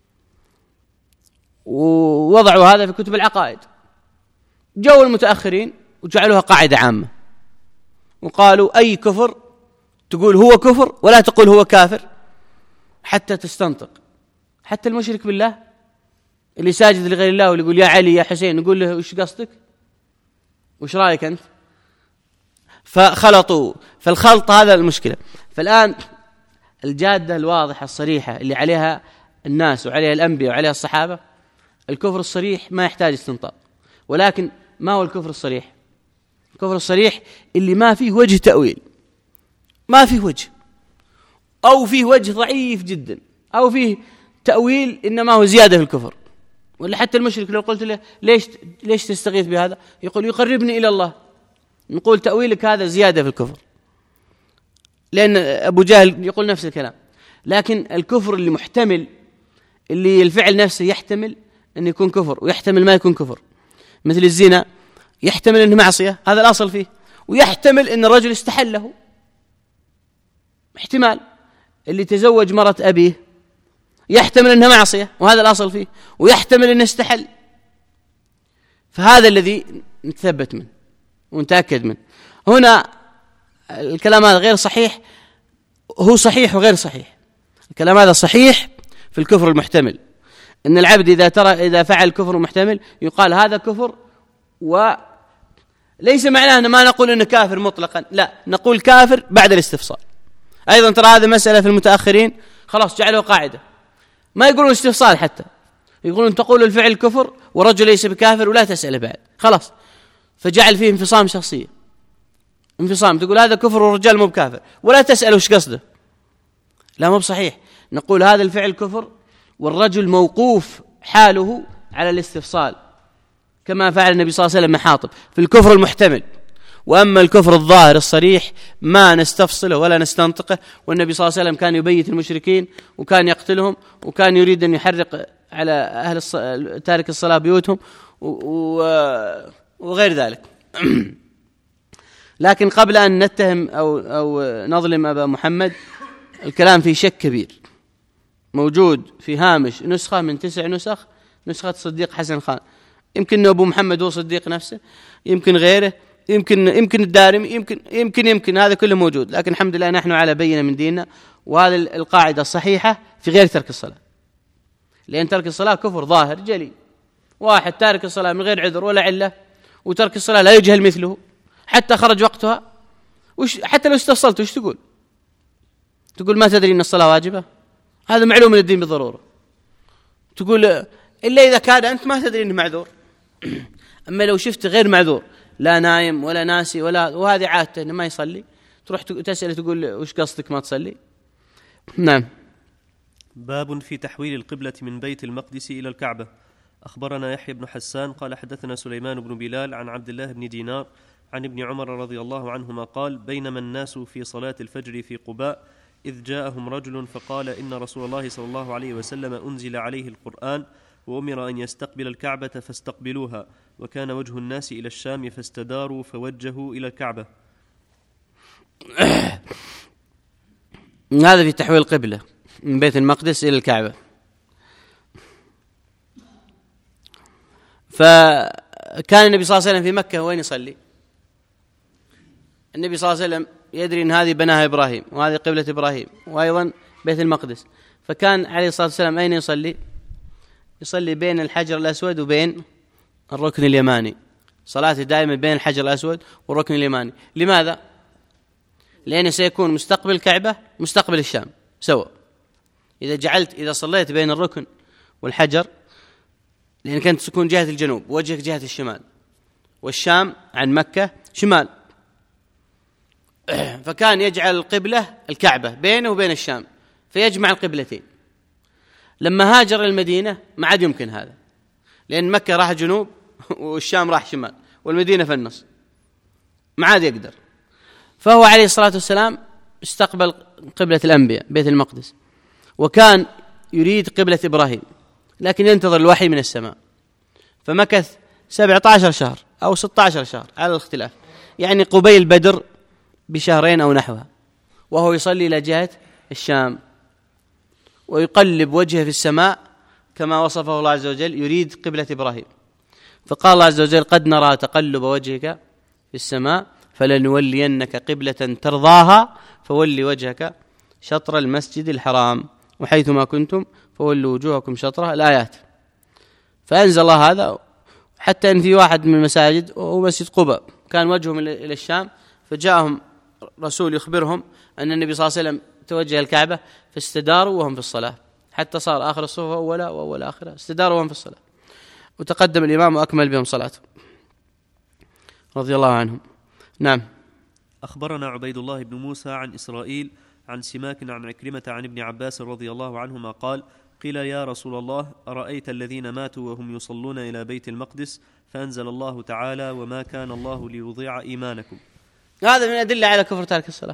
ووضعوا هذا في كتب العقائد. جو المتأخرين وجعلوها قاعدة عامة، وقالوا أي كفر تقول هو كفر ولا تقول هو كافر حتى تستنطق. حتى المشرك بالله اللي ساجد لغير الله واللي يقول يا علي يا حسين، نقول له وش قصدك، وش رأيك أنت؟ فخلطوا، فالخلط هذا المشكلة. فالآن الجادة الواضحة الصريحة اللي عليها الناس وعليها الأنبياء وعليها الصحابة، الكفر الصريح ما يحتاج استنطاق. ولكن ما هو الكفر الصريح؟ الكفر الصريح اللي ما فيه وجه تأويل، ما فيه وجه، أو فيه وجه ضعيف جدا، أو فيه تأويل إنما هو زيادة في الكفر. ولا حتى المشرك لو قلت له ليش تستغيث بهذا، يقول يقربني إلى الله، نقول تأويلك هذا زيادة في الكفر، لأن أبو جهل يقول نفس الكلام. لكن الكفر اللي محتمل، اللي الفعل نفسه يحتمل أن يكون كفر ويحتمل ما يكون كفر، مثل الزنا يحتمل أنه معصية، هذا الأصل فيه، ويحتمل أن الرجل استحله، احتمال. اللي تزوج مرة أبيه يحتمل أنها معصية وهذا الأصل فيه، ويحتمل أنه استحل. فهذا الذي نتثبت منه ونتأكد منه. هنا الكلام هذا غير صحيح، هو صحيح وغير صحيح. الكلام هذا صحيح في الكفر المحتمل، إن العبد إذا فعل كفر محتمل يقال هذا كفر، وليس معناه أن ما نقول إنه كافر مطلقا، لا، نقول كافر بعد الاستفصال. أيضا ترى هذا مسألة في المتأخرين خلاص جعلوا قاعدة، ما يقولون استفصال، حتى يقولون تقول الفعل كفر ورجل ليس بكافر ولا تسأله بعد، خلاص. فجعل فيه انفصام شخصية، انفصام، تقول هذا كفر والرجال مو بكافر ولا تسأله وش قصده. لا، مو بصحيح. نقول هذا الفعل كفر والرجل موقوف حاله على الاستفصال، كما فعل النبي صلى الله عليه وسلم مع حاطب في الكفر المحتمل. وأما الكفر الظاهر الصريح ما نستفصله ولا نستنطقه. والنبي صلى الله عليه وسلم كان يبيت المشركين وكان يقتلهم، وكان يريد أن يحرق على أهل تارك الصلاة بيوتهم وغير ذلك. لكن قبل أن نتهم أو نظلم أبا محمد، الكلام فيه شك كبير موجود في هامش نسخة من 9 نسخ، نسخة صديق حسن خان. يمكن أبو محمد هو صديق نفسه، يمكن غيره، يمكن الدارمي، يمكن هذا كله موجود. لكن الحمد لله نحن على بينة من ديننا، وهذا القاعدة الصحيحة في غير ترك الصلاة، لأن ترك الصلاة كفر ظاهر جلي. واحد تارك الصلاة من غير عذر ولا علة، وترك الصلاة لا يجهل مثله حتى خرج وقتها، حتى لو استفصلت وش تقول؟ تقول ما تدري أن الصلاة واجبة؟ هذا معلوم من الدين بالضرورة. تقول إلا إذا كان أنت ما تدري أنه معذور. أما لو شفت غير معذور، لا نايم ولا ناسي وهذه عادته أنه ما يصلي، تروح تسأل تقول وش قصدك ما تصلي؟ نعم. باب في تحويل القبلة من بيت المقدس إلى الكعبة. أخبرنا يحيى بن حسان قال حدثنا سليمان بن بلال عن عبد الله بن دينار عن ابن عمر رضي الله عنهما قال: بينما الناس في صلاة الفجر في قباء إذ جاءهم رجل فقال: إن رسول الله صلى الله عليه وسلم أنزل عليه القرآن وأمر أن يستقبل الكعبة فاستقبلوها، وكان وجه الناس إلى الشام فاستداروا فوجهوا إلى الكعبة. هذا في تحويل القبلة من بيت المقدس إلى الكعبة. فكان النبي صلى الله عليه وسلم في مكة وين يصلي؟ النبي صلى الله عليه وسلم يدري أن هذه بناها إبراهيم وهذه قبلة إبراهيم وأيضا بيت المقدس، فكان عليه الصلاة والسلام أين يصلي؟ يصلي بين الحجر الأسود وبين الركن اليماني. صلاته دائما بين الحجر الأسود والركن اليماني. لماذا؟ لأنه سيكون مستقبل الكعبة مستقبل الشام سواء. إذا صليت بين الركن والحجر، لأن كانت تكون جهة الجنوب وجهك جهة الشمال، والشام عن مكة شمال، فكان يجعل القبلة الكعبة بينه وبين الشام فيجمع القبلتين. لما هاجر المدينة ما عاد يمكن هذا، لأن مكة راح جنوب والشام راح شمال والمدينة في النص، ما عاد يقدر. فهو عليه الصلاة والسلام استقبل قبلة الأنبياء بيت المقدس، وكان يريد قبلة إبراهيم لكن ينتظر الوحي من السماء، فمكث 17 شهر أو 16 شهر على الاختلاف، يعني قبيل بدر بشهرين أو نحوها، وهو يصلي إلى جهة الشام ويقلب وجهه في السماء كما وصفه الله عز وجل، يريد قبلة إبراهيم. فقال الله عز وجل: قد نرى تقلب وجهك في السماء فلنولينك قبلة ترضاها فولي وجهك شطر المسجد الحرام وحيثما كنتم فولوا وجوهكم شطره. الآيات. فأنزل الله هذا، حتى أن في واحد من المساجد وهو مسجد قباء كان وجههم إلى الشام، فجاءهم رسول يخبرهم أن النبي صلى الله عليه وسلم توجه الكعبة، فاستداروا وهم في الصلاة حتى صار آخر الصفوف أولا وأول آخرها، استداروا وهم في الصلاة، وتقدم الإمام وأكمل بهم صلاته رضي الله عنهم. نعم. أخبرنا عبيد الله بن موسى عن إسرائيل عن سماك عن عكرمة عن ابن عباس رضي الله عنهما قال: قيل: يا رسول الله، أرأيت الذين ماتوا وهم يصلون إلى بيت المقدس؟ فأنزل الله تعالى: وما كان الله ليضيع إيمانكم. هذا من الأدلة على كفر تارك الصلاة.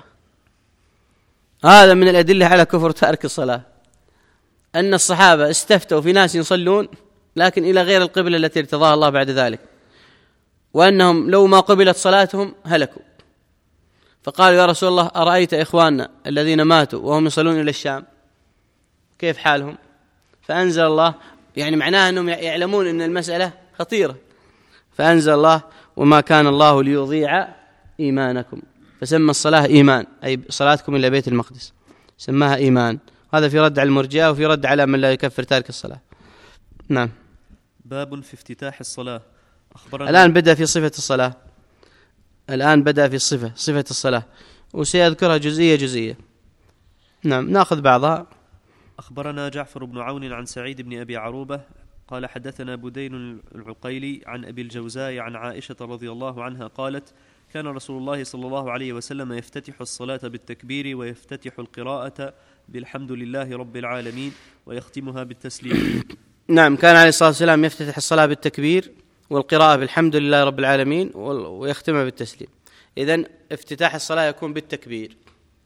هذا من الأدلة على كفر تارك الصلاة، أن الصحابة استفتوا في ناس يصلون لكن إلى غير القبلة التي ارتضاها الله بعد ذلك، وأنهم لو ما قبلت صلاتهم هلكوا، فقالوا: يا رسول الله، أرأيت إخواننا الذين ماتوا وهم يصلون إلى الشام كيف حالهم؟ فأنزل الله، يعني معناه أنهم يعلمون أن المسألة خطيرة، فأنزل الله: وما كان الله ليضيع إيمانكم. فسمى الصلاة إيمان، أي صلاتكم إلى بيت المقدس سماها إيمان. هذا في رد على المرجئة وفي رد على من لا يكفر تارك الصلاة. نعم. باب في افتتاح الصلاة. الآن بدأ في صفة الصلاة، الآن بدأ في صفة الصلاة، وسيذكرها جزئية. نعم، نأخذ بعضها. أخبرنا جعفر بن عون عن سعيد بن أبي عروبة قال: حدثنا بدين العقيلي عن أبي الجوزاء عن عائشة رضي الله عنها قالت: كان رسول الله صلى الله عليه وسلم يفتتح الصلاة بالتكبير ويفتتح القراءة بالحمد لله رب العالمين ويختمها بالتسليم. نعم، كان عليه الصلاة والسلام يفتتح الصلاة بالتكبير والقراءة بالحمد لله رب العالمين ويختمها بالتسليم. إذن افتتاح الصلاة يكون بالتكبير،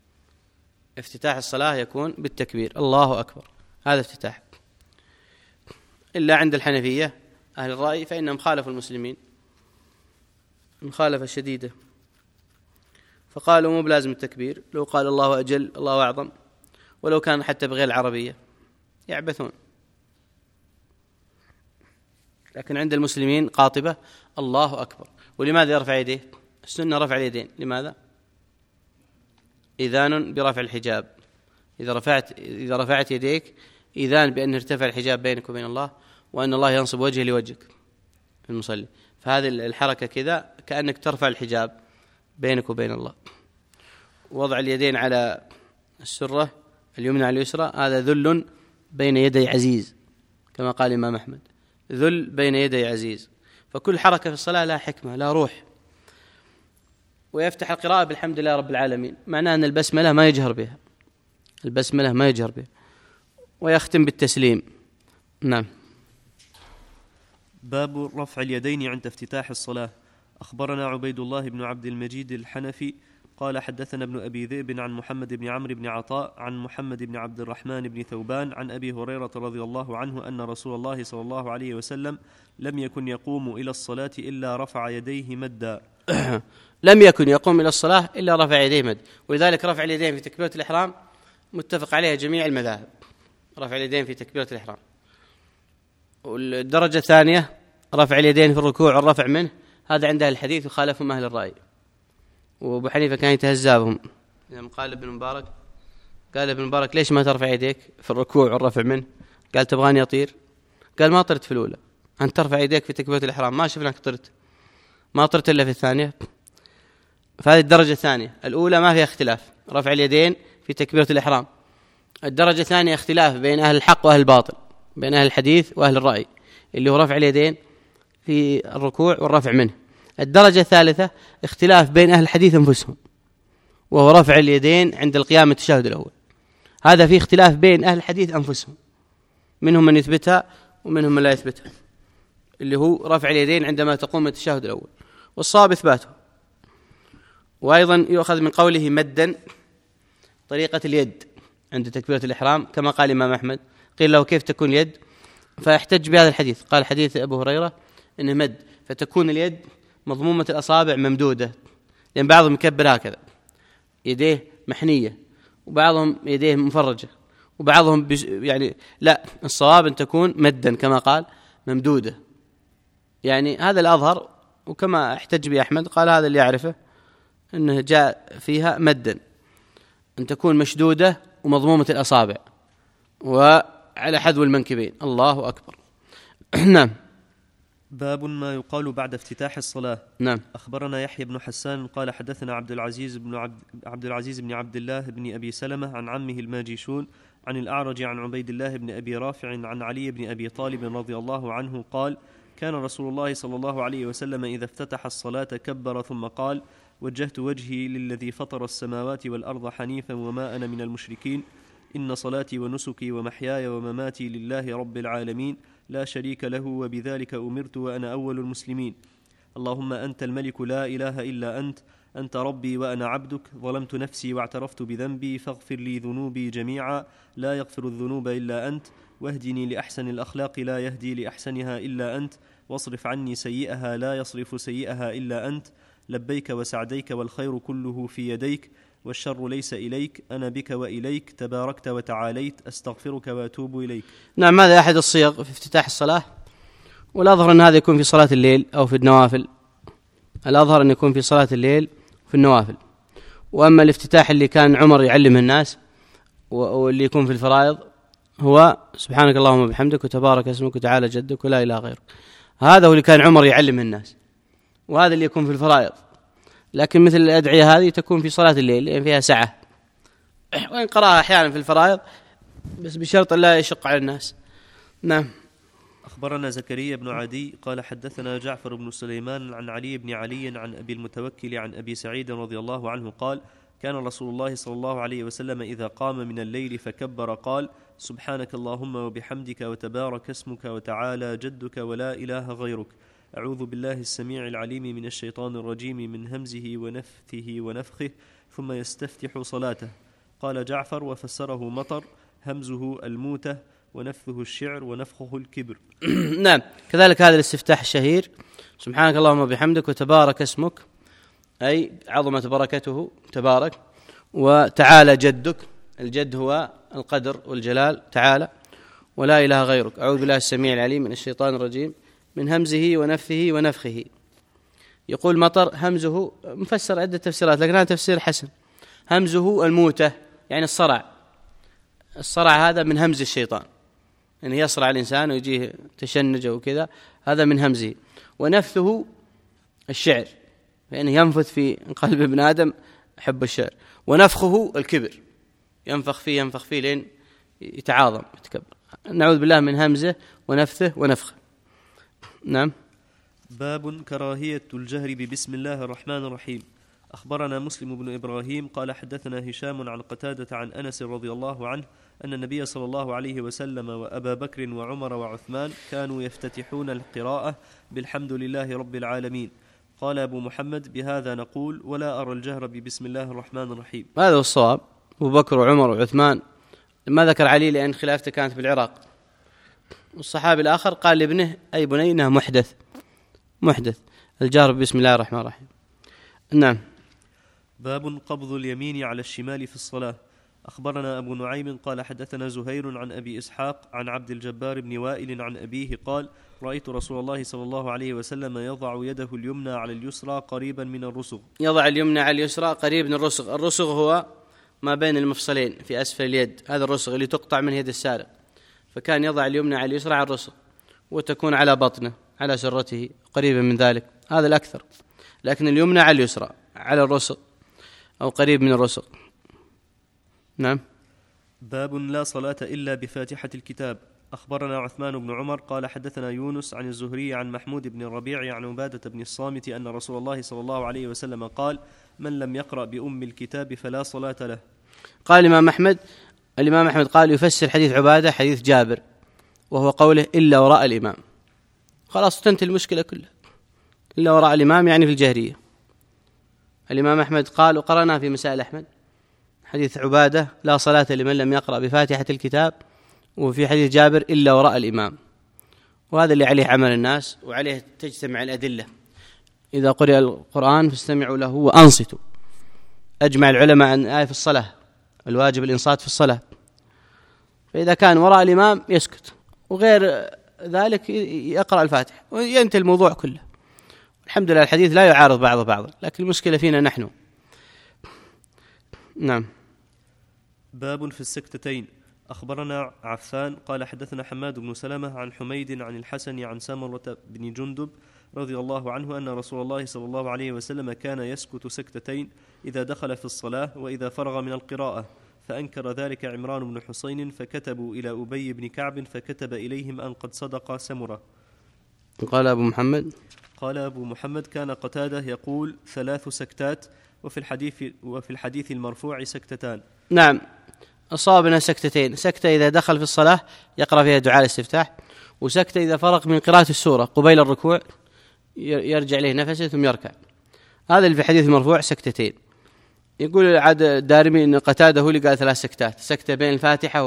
افتتاح الصلاة يكون بالتكبير، الله أكبر، هذا افتتاح. إلا عند الحنفية أهل الرأي فإنهم خالفوا المسلمين مخالفة شديدة، فقالوا مو بلازم التكبير، لو قال الله أجل الله أعظم ولو كان حتى بغير العربية يعبثون. لكن عند المسلمين قاطبة الله أكبر. ولماذا يرفع يديه؟ السنة رفع اليدين. لماذا؟ إذان برفع الحجاب. إذا رفعت يديك إذان بأن ارتفع الحجاب بينك وبين الله، وأن الله ينصب وجهه لوجهك المصلي، فهذه الحركة كذا كأنك ترفع الحجاب بينك وبين الله. وضع اليدين على السرة اليمنى على اليسرى، هذا ذل بين يدي عزيز كما قال الإمام أحمد، ذل بين يدي عزيز. فكل حركة في الصلاة لها حكمة، لا روح. ويفتح القراءة بالحمد لله رب العالمين، معناه أن البسملة ما يجهر بها، البسملة ما يجهر بها. ويختم بالتسليم. نعم. باب رفع اليدين عند افتتاح الصلاة. أخبرنا عبيد الله بن عبد المجيد الحنفي قال حدثنا ابن أبي ذئب عن محمد بن عمرو بن عطاء عن محمد بن عبد الرحمن بن ثوبان عن أبي هريرة رضي الله عنه أن رسول الله صلى الله عليه وسلم لم يكن يقوم إلى الصلاة إلا رفع يديه مدا. لم يكن يقوم إلى الصلاة إلا رفع يديه مد، ولذلك رفع اليدين في تكبيرة الإحرام متفق عليها جميع المذاهب، رفع اليدين في تكبيرة الإحرام. والدرجة الثانية رفع اليدين في الركوع والرفع منه، هذا عند أهل الحديث وخالفهم أهل الرأي. وأبو حنيفة كان يتهزابهم، قال ابن مبارك ليش ما ترفع يديك في الركوع والرفع منه؟ قال تبغاني أطير؟ قال ما طرت في الأولى، أنت ترفع يديك في تكبيرة الإحرام، ما شفناك طرت، ما طرت إلا في الثانية. فهذه الدرجة الثانية. الأولى ما فيها اختلاف، رفع اليدين في تكبيرة الإحرام. الدرجة الثانية اختلاف بين أهل الحق وأهل الباطل، بين أهل الحديث وأهل الرأي، اللي هو رفع اليدين في الركوع والرفع منه. الدرجة الثالثة اختلاف بين أهل الحديث أنفسهم، وهو رفع اليدين عند القيام التشهد الأول. هذا فيه اختلاف بين أهل الحديث أنفسهم، منهم من يثبتها ومنهم من لا يثبتها، اللي هو رفع اليدين عندما تقوم التشهد الأول، والصواب إثباته. وأيضا يؤخذ من قوله مدا طريقة اليد عند تكبيرة الإحرام، كما قال الإمام أحمد قيل له كيف تكون اليد؟ فاحتج بهذا الحديث، قال حديث أبو هريرة إنه مد، فتكون اليد مضمومة الأصابع ممدودة، لأن بعضهم يكبر هكذا يديه محنية، وبعضهم يديه مفرجة، وبعضهم يعني لا، الصواب أن تكون مدا كما قال ممدودة. يعني هذا الأظهر، وكما احتج به أحمد قال هذا اللي يعرفه أنه جاء فيها مدا، أن تكون مشدودة ومضمومة الأصابع وعلى حذو المنكبين. الله أكبر. نعم. باب ما يقال بعد افتتاح الصلاة. نعم. أخبرنا يحيى بن حسان قال حدثنا عبد العزيز بن عبد الله بن أبي سلمة عن عمه الماجشون عن الأعرج عن عبيد الله بن أبي رافع عن علي بن أبي طالب رضي الله عنه قال كان رسول الله صلى الله عليه وسلم إذا افتتح الصلاة كبر ثم قال وجهت وجهي للذي فطر السماوات والأرض حنيفا وما أنا من المشركين إن صلاتي ونسكي ومحياي ومماتي لله رب العالمين لا شريك له وبذلك أمرت وأنا أول المسلمين اللهم أنت الملك لا إله إلا أنت ربي وأنا عبدك ظلمت نفسي واعترفت بذنبي فاغفر لي ذنوبي جميعا لا يغفر الذنوب إلا أنت واهدني لأحسن الأخلاق لا يهدي لأحسنها إلا أنت واصرف عني سيئها لا يصرف سيئها إلا أنت لبيك وسعديك والخير كله في يديك والشر ليس إليك أنا بك وإليك تباركت وتعاليت أستغفرك وأتوب إليك. نعم. هذا أحد الصيغ في افتتاح الصلاة، والأظهر أن هذا يكون في صلاة الليل أو في النوافل، الأظهر أن يكون في صلاة الليل في النوافل. وأما الافتتاح اللي كان عمر يعلم الناس واللي يكون في الفرائض هو سبحانك اللهم وبحمدك وتبارك اسمك وتعالى جدك ولا إله غيرك، هذا هو اللي كان عمر يعلم الناس، وهذا اللي يكون في الفرائض. لكن مثل الأدعية هذه تكون في صلاة الليل لأن فيها سعة، وإن قرأها أحيانا في الفرائض بس بشرط لا يشق على الناس. نعم. أخبرنا زكريا بن عدي قال حدثنا جعفر بن سليمان عن علي بن علي عن أبي المتوكل عن أبي سعيد رضي الله عنه قال كان رسول الله صلى الله عليه وسلم إذا قام من الليل فكبر قال سبحانك اللهم وبحمدك وتبارك اسمك وتعالى جدك ولا إله غيرك أعوذ بالله السميع العليم من الشيطان الرجيم من همزه ونفثه ونفخه ثم يستفتح صلاته. قال جعفر وفسره مطر همزه الموتة ونفثه الشعر ونفخه الكبر. نعم. كذلك هذا الاستفتاح الشهير سبحانك اللهم وبحمدك وتبارك اسمك، أي عظمت بركته تبارك، وتعالى جدك، الجد هو القدر والجلال تعالى، ولا إله غيرك أعوذ بالله السميع العليم من الشيطان الرجيم من همزه ونفثه ونفخه. يقول مطر همزه مفسر عدة تفسيرات لكن هذا تفسير حسن. همزه الموتة يعني الصرع هذا من همز الشيطان، يعني يصرع الإنسان ويجيه تشنج وكذا، هذا من همزه. ونفثه الشعر يعني ينفث في قلب ابن آدم حب الشعر. ونفخه الكبر ينفخ فيه لين يتعاظم يتكبر. نعوذ بالله من همزه ونفثه ونفخه. نعم. باب كراهية الجهر ببسم الله الرحمن الرحيم. أخبرنا مسلم بن إبراهيم قال حدثنا هشام عن قتادة عن أنس رضي الله عنه أن النبي صلى الله عليه وسلم وأبا بكر وعمر وعثمان كانوا يفتتحون القراءة بالحمد لله رب العالمين. قال أبو محمد بهذا نقول ولا أرى الجهر ببسم الله الرحمن الرحيم. هذا هو الصواب. أبو بكر وعمر وعثمان. ما ذكر علي لأن خلافته كانت بالعراق، والصحابي الآخر قال لابنه أي بني إنها محدث الجهر بسم الله الرحمن الرحيم. نعم. باب قبض اليمين على الشمال في الصلاة. أخبرنا أبو نعيم قال حدثنا زهير عن أبي إسحاق عن عبد الجبار بن وائل عن أبيه قال رأيت رسول الله صلى الله عليه وسلم يضع يده اليمنى على اليسرى قريبا من الرسغ. يضع اليمنى على اليسرى قريب من الرسغ. الرسغ هو ما بين المفصلين في أسفل اليد، هذا الرسغ اللي تقطع من يد السارق، فكان يضع اليمنى على اليسرى على الرسغ وتكون على بطنه على سرته قريبا من ذلك، هذا الأكثر، لكن اليمنى على اليسرى على الرسغ أو قريب من الرسغ. نعم. باب لا صلاة إلا بفاتحة الكتاب. أخبرنا عثمان بن عمر قال حدثنا يونس عن الزهري عن محمود بن الربيع عن عبادة بن الصامت أن رسول الله صلى الله عليه وسلم قال من لم يقرأ بأم الكتاب فلا صلاة له. قال الإمام أحمد قال يفسر حديث عبادة حديث جابر، وهو قوله إلا وراء الإمام. خلاص تنتهي المشكلة كلها. إلا وراء الإمام يعني في الجهرية. الإمام أحمد قال وقرأنا في مسائل أحمد حديث عبادة لا صلاة لمن لم يقرأ بفاتحة الكتاب، وفي حديث جابر إلا وراء الإمام، وهذا اللي عليه عمل الناس وعليه تجتمع الأدلة. إذا قرأ القرآن فاستمعوا له وأنصتوا. أجمع العلماء عن آية في الصلاة الواجب الإنصات في الصلاة، فإذا كان وراء الإمام يسكت، وغير ذلك يقرأ الفاتحة وينتهي الموضوع كله. الحمد لله الحديث لا يعارض بعض، لكن المشكلة فينا نحن. نعم. باب في السكتتين. أخبرنا عفان قال حدثنا حماد بن سلمة عن حميد عن الحسن عن سمرة بن جندب رضي الله عنه أن رسول الله صلى الله عليه وسلم كان يسكت سكتتين إذا دخل في الصلاة وإذا فرغ من القراءة، فأنكر ذلك عمران بن حسين فكتبوا إلى أبي بن كعب فكتب إليهم أن قد صدق سمرة. قال أبو محمد كان قتادة يقول 3 سكتات، وفي الحديث المرفوع سكتتان. نعم، أصابنا سكتتين، سكتة إذا دخل في الصلاة يقرأ فيها دعاء الاستفتاح، وسكتة إذا فرغ من قراءة السورة قبيل الركوع يرجع له نفسه ثم يركع. هذا اللي في الحديث المرفوع سكتتين. يقول عاد الدارمي إن قتادة هو اللي قال 3 سكتات، سكتة بين الفاتحة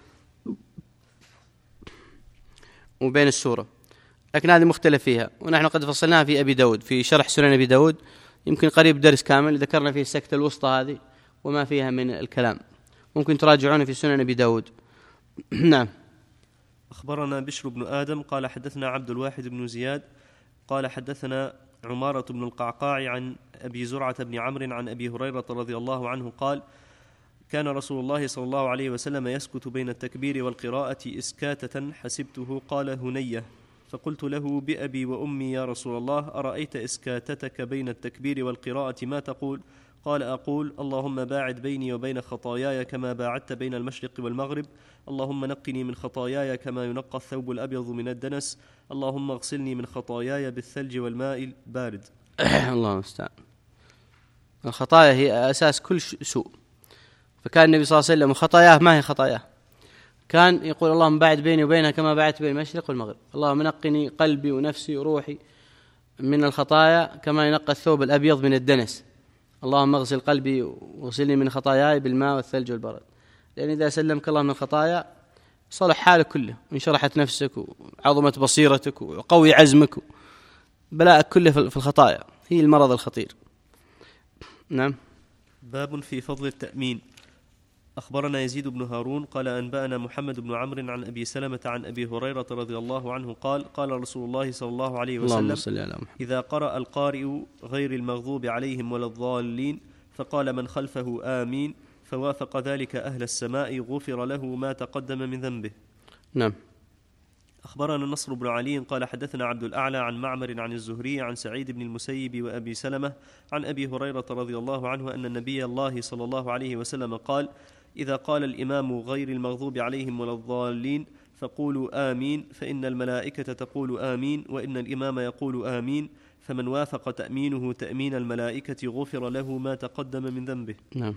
وبين السورة، لكن هذه مختلف فيها، ونحن قد فصلناها في أبي داود في شرح سنن أبي داود، يمكن قريب درس كامل ذكرنا فيه السكتة الوسطى هذه وما فيها من الكلام، ممكن تراجعون في سنن أبي داود. نعم. أخبرنا بشر بن آدم قال حدثنا عبد الواحد بن زياد قال حدثنا عمارة بن القعقاع عن أبي زرعة بن عمرو عن أبي هريرة رضي الله عنه قال كان رسول الله صلى الله عليه وسلم يسكت بين التكبير والقراءة إسكاتة حسبته قال هنية، فقلت له بأبي وأمي يا رسول الله أرأيت إسكاتتك بين التكبير والقراءة ما تقول؟ قال أقول اللهم باعد بيني وبين خطاياي كما باعدت بين المشرق والمغرب، اللهم نقني من خطاياي كما ينقى الثوب الأبيض من الدنس، اللهم اغسلني من خطاياي بالثلج والماء البارد. الله المستعان. الخطايا هي أساس كل سوء، فكان النبي صلى الله عليه وسلم خطاياه ما هي خطاياه، كان يقول اللهم باعد بيني وبينها كما باعدت بين المشرق والمغرب، اللهم نقني قلبي ونفسي وروحي من الخطايا كما ينقى الثوب الأبيض من الدنس، اللهم اغسل قلبي واغسلني من خطاياي بالماء والثلج والبرد. لأن إذا سلمك الله من الخطايا صلح حالك كله، وانشرحت نفسك وعظمت بصيرتك وقوي عزمك، بلاءك كله في الخطايا، هي المرض الخطير. نعم. باب في فضل التأمين. أخبرنا يزيد بن هارون قال أنبأنا محمد بن عمرو عن أبي سلمة عن أبي هريرة رضي الله عنه قال قال رسول الله صلى الله عليه وسلم إذا قرأ القارئ غير المغضوب عليهم ولا الضالين فقال من خلفه آمين فوافق ذلك أهل السماء غفر له ما تقدم من ذنبه. نعم. أخبرنا نصر بن علي قال حدثنا عبد الأعلى عن معمر عن الزهري عن سعيد بن المسيب وأبي سلمة عن أبي هريرة رضي الله عنه أن النبي الله صلى الله عليه وسلم قال إذا قال الإمام غير المغضوب عليهم ولا الضالين فقولوا آمين، فإن الملائكة تقول آمين، وإن الإمام يقول آمين، فمن وافق تأمينه تأمين الملائكة غفر له ما تقدم من ذنبه. نعم.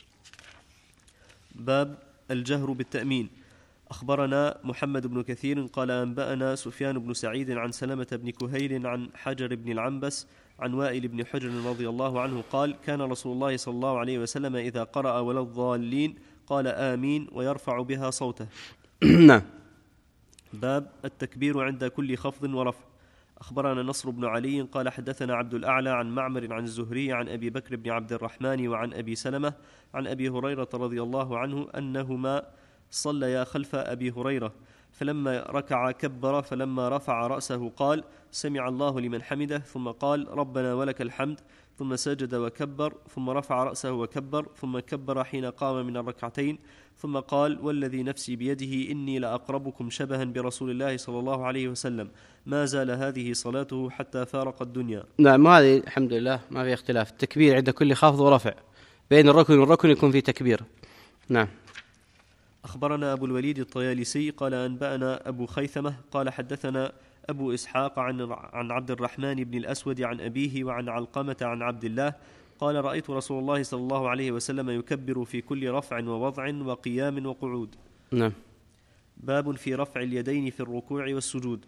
باب الجهر بالتأمين. أخبرنا محمد بن كثير قال أنبأنا سفيان بن سعيد عن سلمة بن كهيل عن حجر بن العنبس عن وائل بن حجر رضي الله عنه قال كان رسول الله صلى الله عليه وسلم إذا قرأ ولا الضالين قال آمين ويرفع بها صوته. نعم. باب التكبير عند كل خفض ورفع. أخبرنا نصر بن علي قال حدثنا عبد الأعلى عن معمر عن الزهري عن أبي بكر بن عبد الرحمن وعن أبي سلمة عن أبي هريرة رضي الله عنه أنهما صليا خلف أبي هريرة، فلما ركع كبر، فلما رفع رأسه قال سمع الله لمن حمده، ثم قال ربنا ولك الحمد، ثم سجد وكبر، ثم رفع رأسه وكبر، ثم كبر حين قام من الركعتين، ثم قال والذي نفسي بيده إني لأقربكم شبها برسول الله صلى الله عليه وسلم، ما زال هذه صلاته حتى فارق الدنيا. نعم. هذه الحمد لله ما في اختلاف، التكبير عند كل خفض ورفع، بين الركن والركن يكون في تكبير. نعم. أخبرنا أبو الوليد الطيالسي قال أنبأنا أبو خيثمة قال حدثنا أبو إسحاق عن عبد الرحمن بن الأسود عن أبيه وعن علقمة عن عبد الله قال رأيت رسول الله صلى الله عليه وسلم يكبر في كل رفع ووضع وقيام وقعود. نعم. باب في رفع اليدين في الركوع والسجود.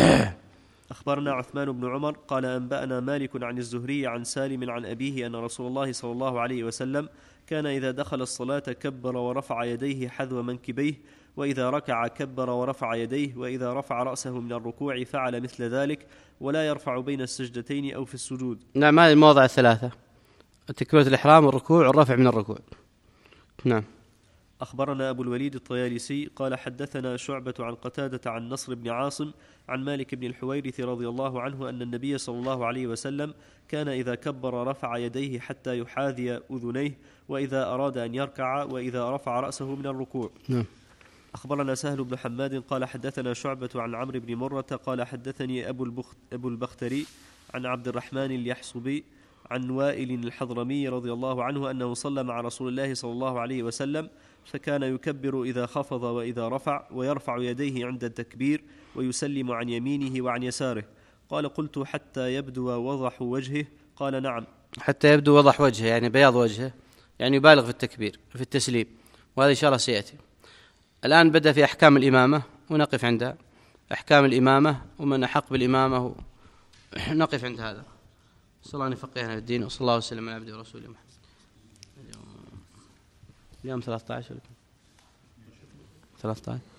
أخبرنا عثمان بن عمر قال أنبأنا مالك عن الزهري عن سالم عن أبيه أن رسول الله صلى الله عليه وسلم كان إذا دخل الصلاة كبر ورفع يديه حذو منكبيه، وإذا ركع كبر ورفع يديه، وإذا رفع رأسه من الركوع فعل مثل ذلك، ولا يرفع بين السجدتين أو في السجود. نعم. هذه المواضع الثلاثة: تكبيرة الإحرام والركوع والرفع من الركوع. نعم. أخبرنا أبو الوليد الطيالسي قال حدثنا شعبة عن قتادة عن نصر بن عاصم عن مالك بن الحويرث رضي الله عنه أن النبي صلى الله عليه وسلم كان إذا كبر رفع يديه حتى يحاذي أذنيه، وإذا أراد أن يركع، وإذا رفع رأسه من الركوع. نعم. أخبرنا سهل بن حماد قال حدثنا شعبة عن عمرو بن مرة قال حدثني أبو البختري عن عبد الرحمن اليحصبي عن وائل الحضرمي رضي الله عنه أنه صلى مع رسول الله صلى الله عليه وسلم، فكان يكبر إذا خفض وإذا رفع، ويرفع يديه عند التكبير، ويسلم عن يمينه وعن يساره. قال قلت حتى يبدو وضح وجهه؟ قال نعم. حتى يبدو وضح وجهه يعني بياض وجهه، يعني يبالغ في التكبير في التسليم، وهذا إن شاء الله سيأتي. الآن بدأ في أحكام الإمامة ونقف عندها، أحكام الإمامة ومن أحق بالإمامة نقف عند هذا. صلى الله أن يفقهنا في الدين، وصلى الله وسلم على عبده ورسوله محمد. اليوم 13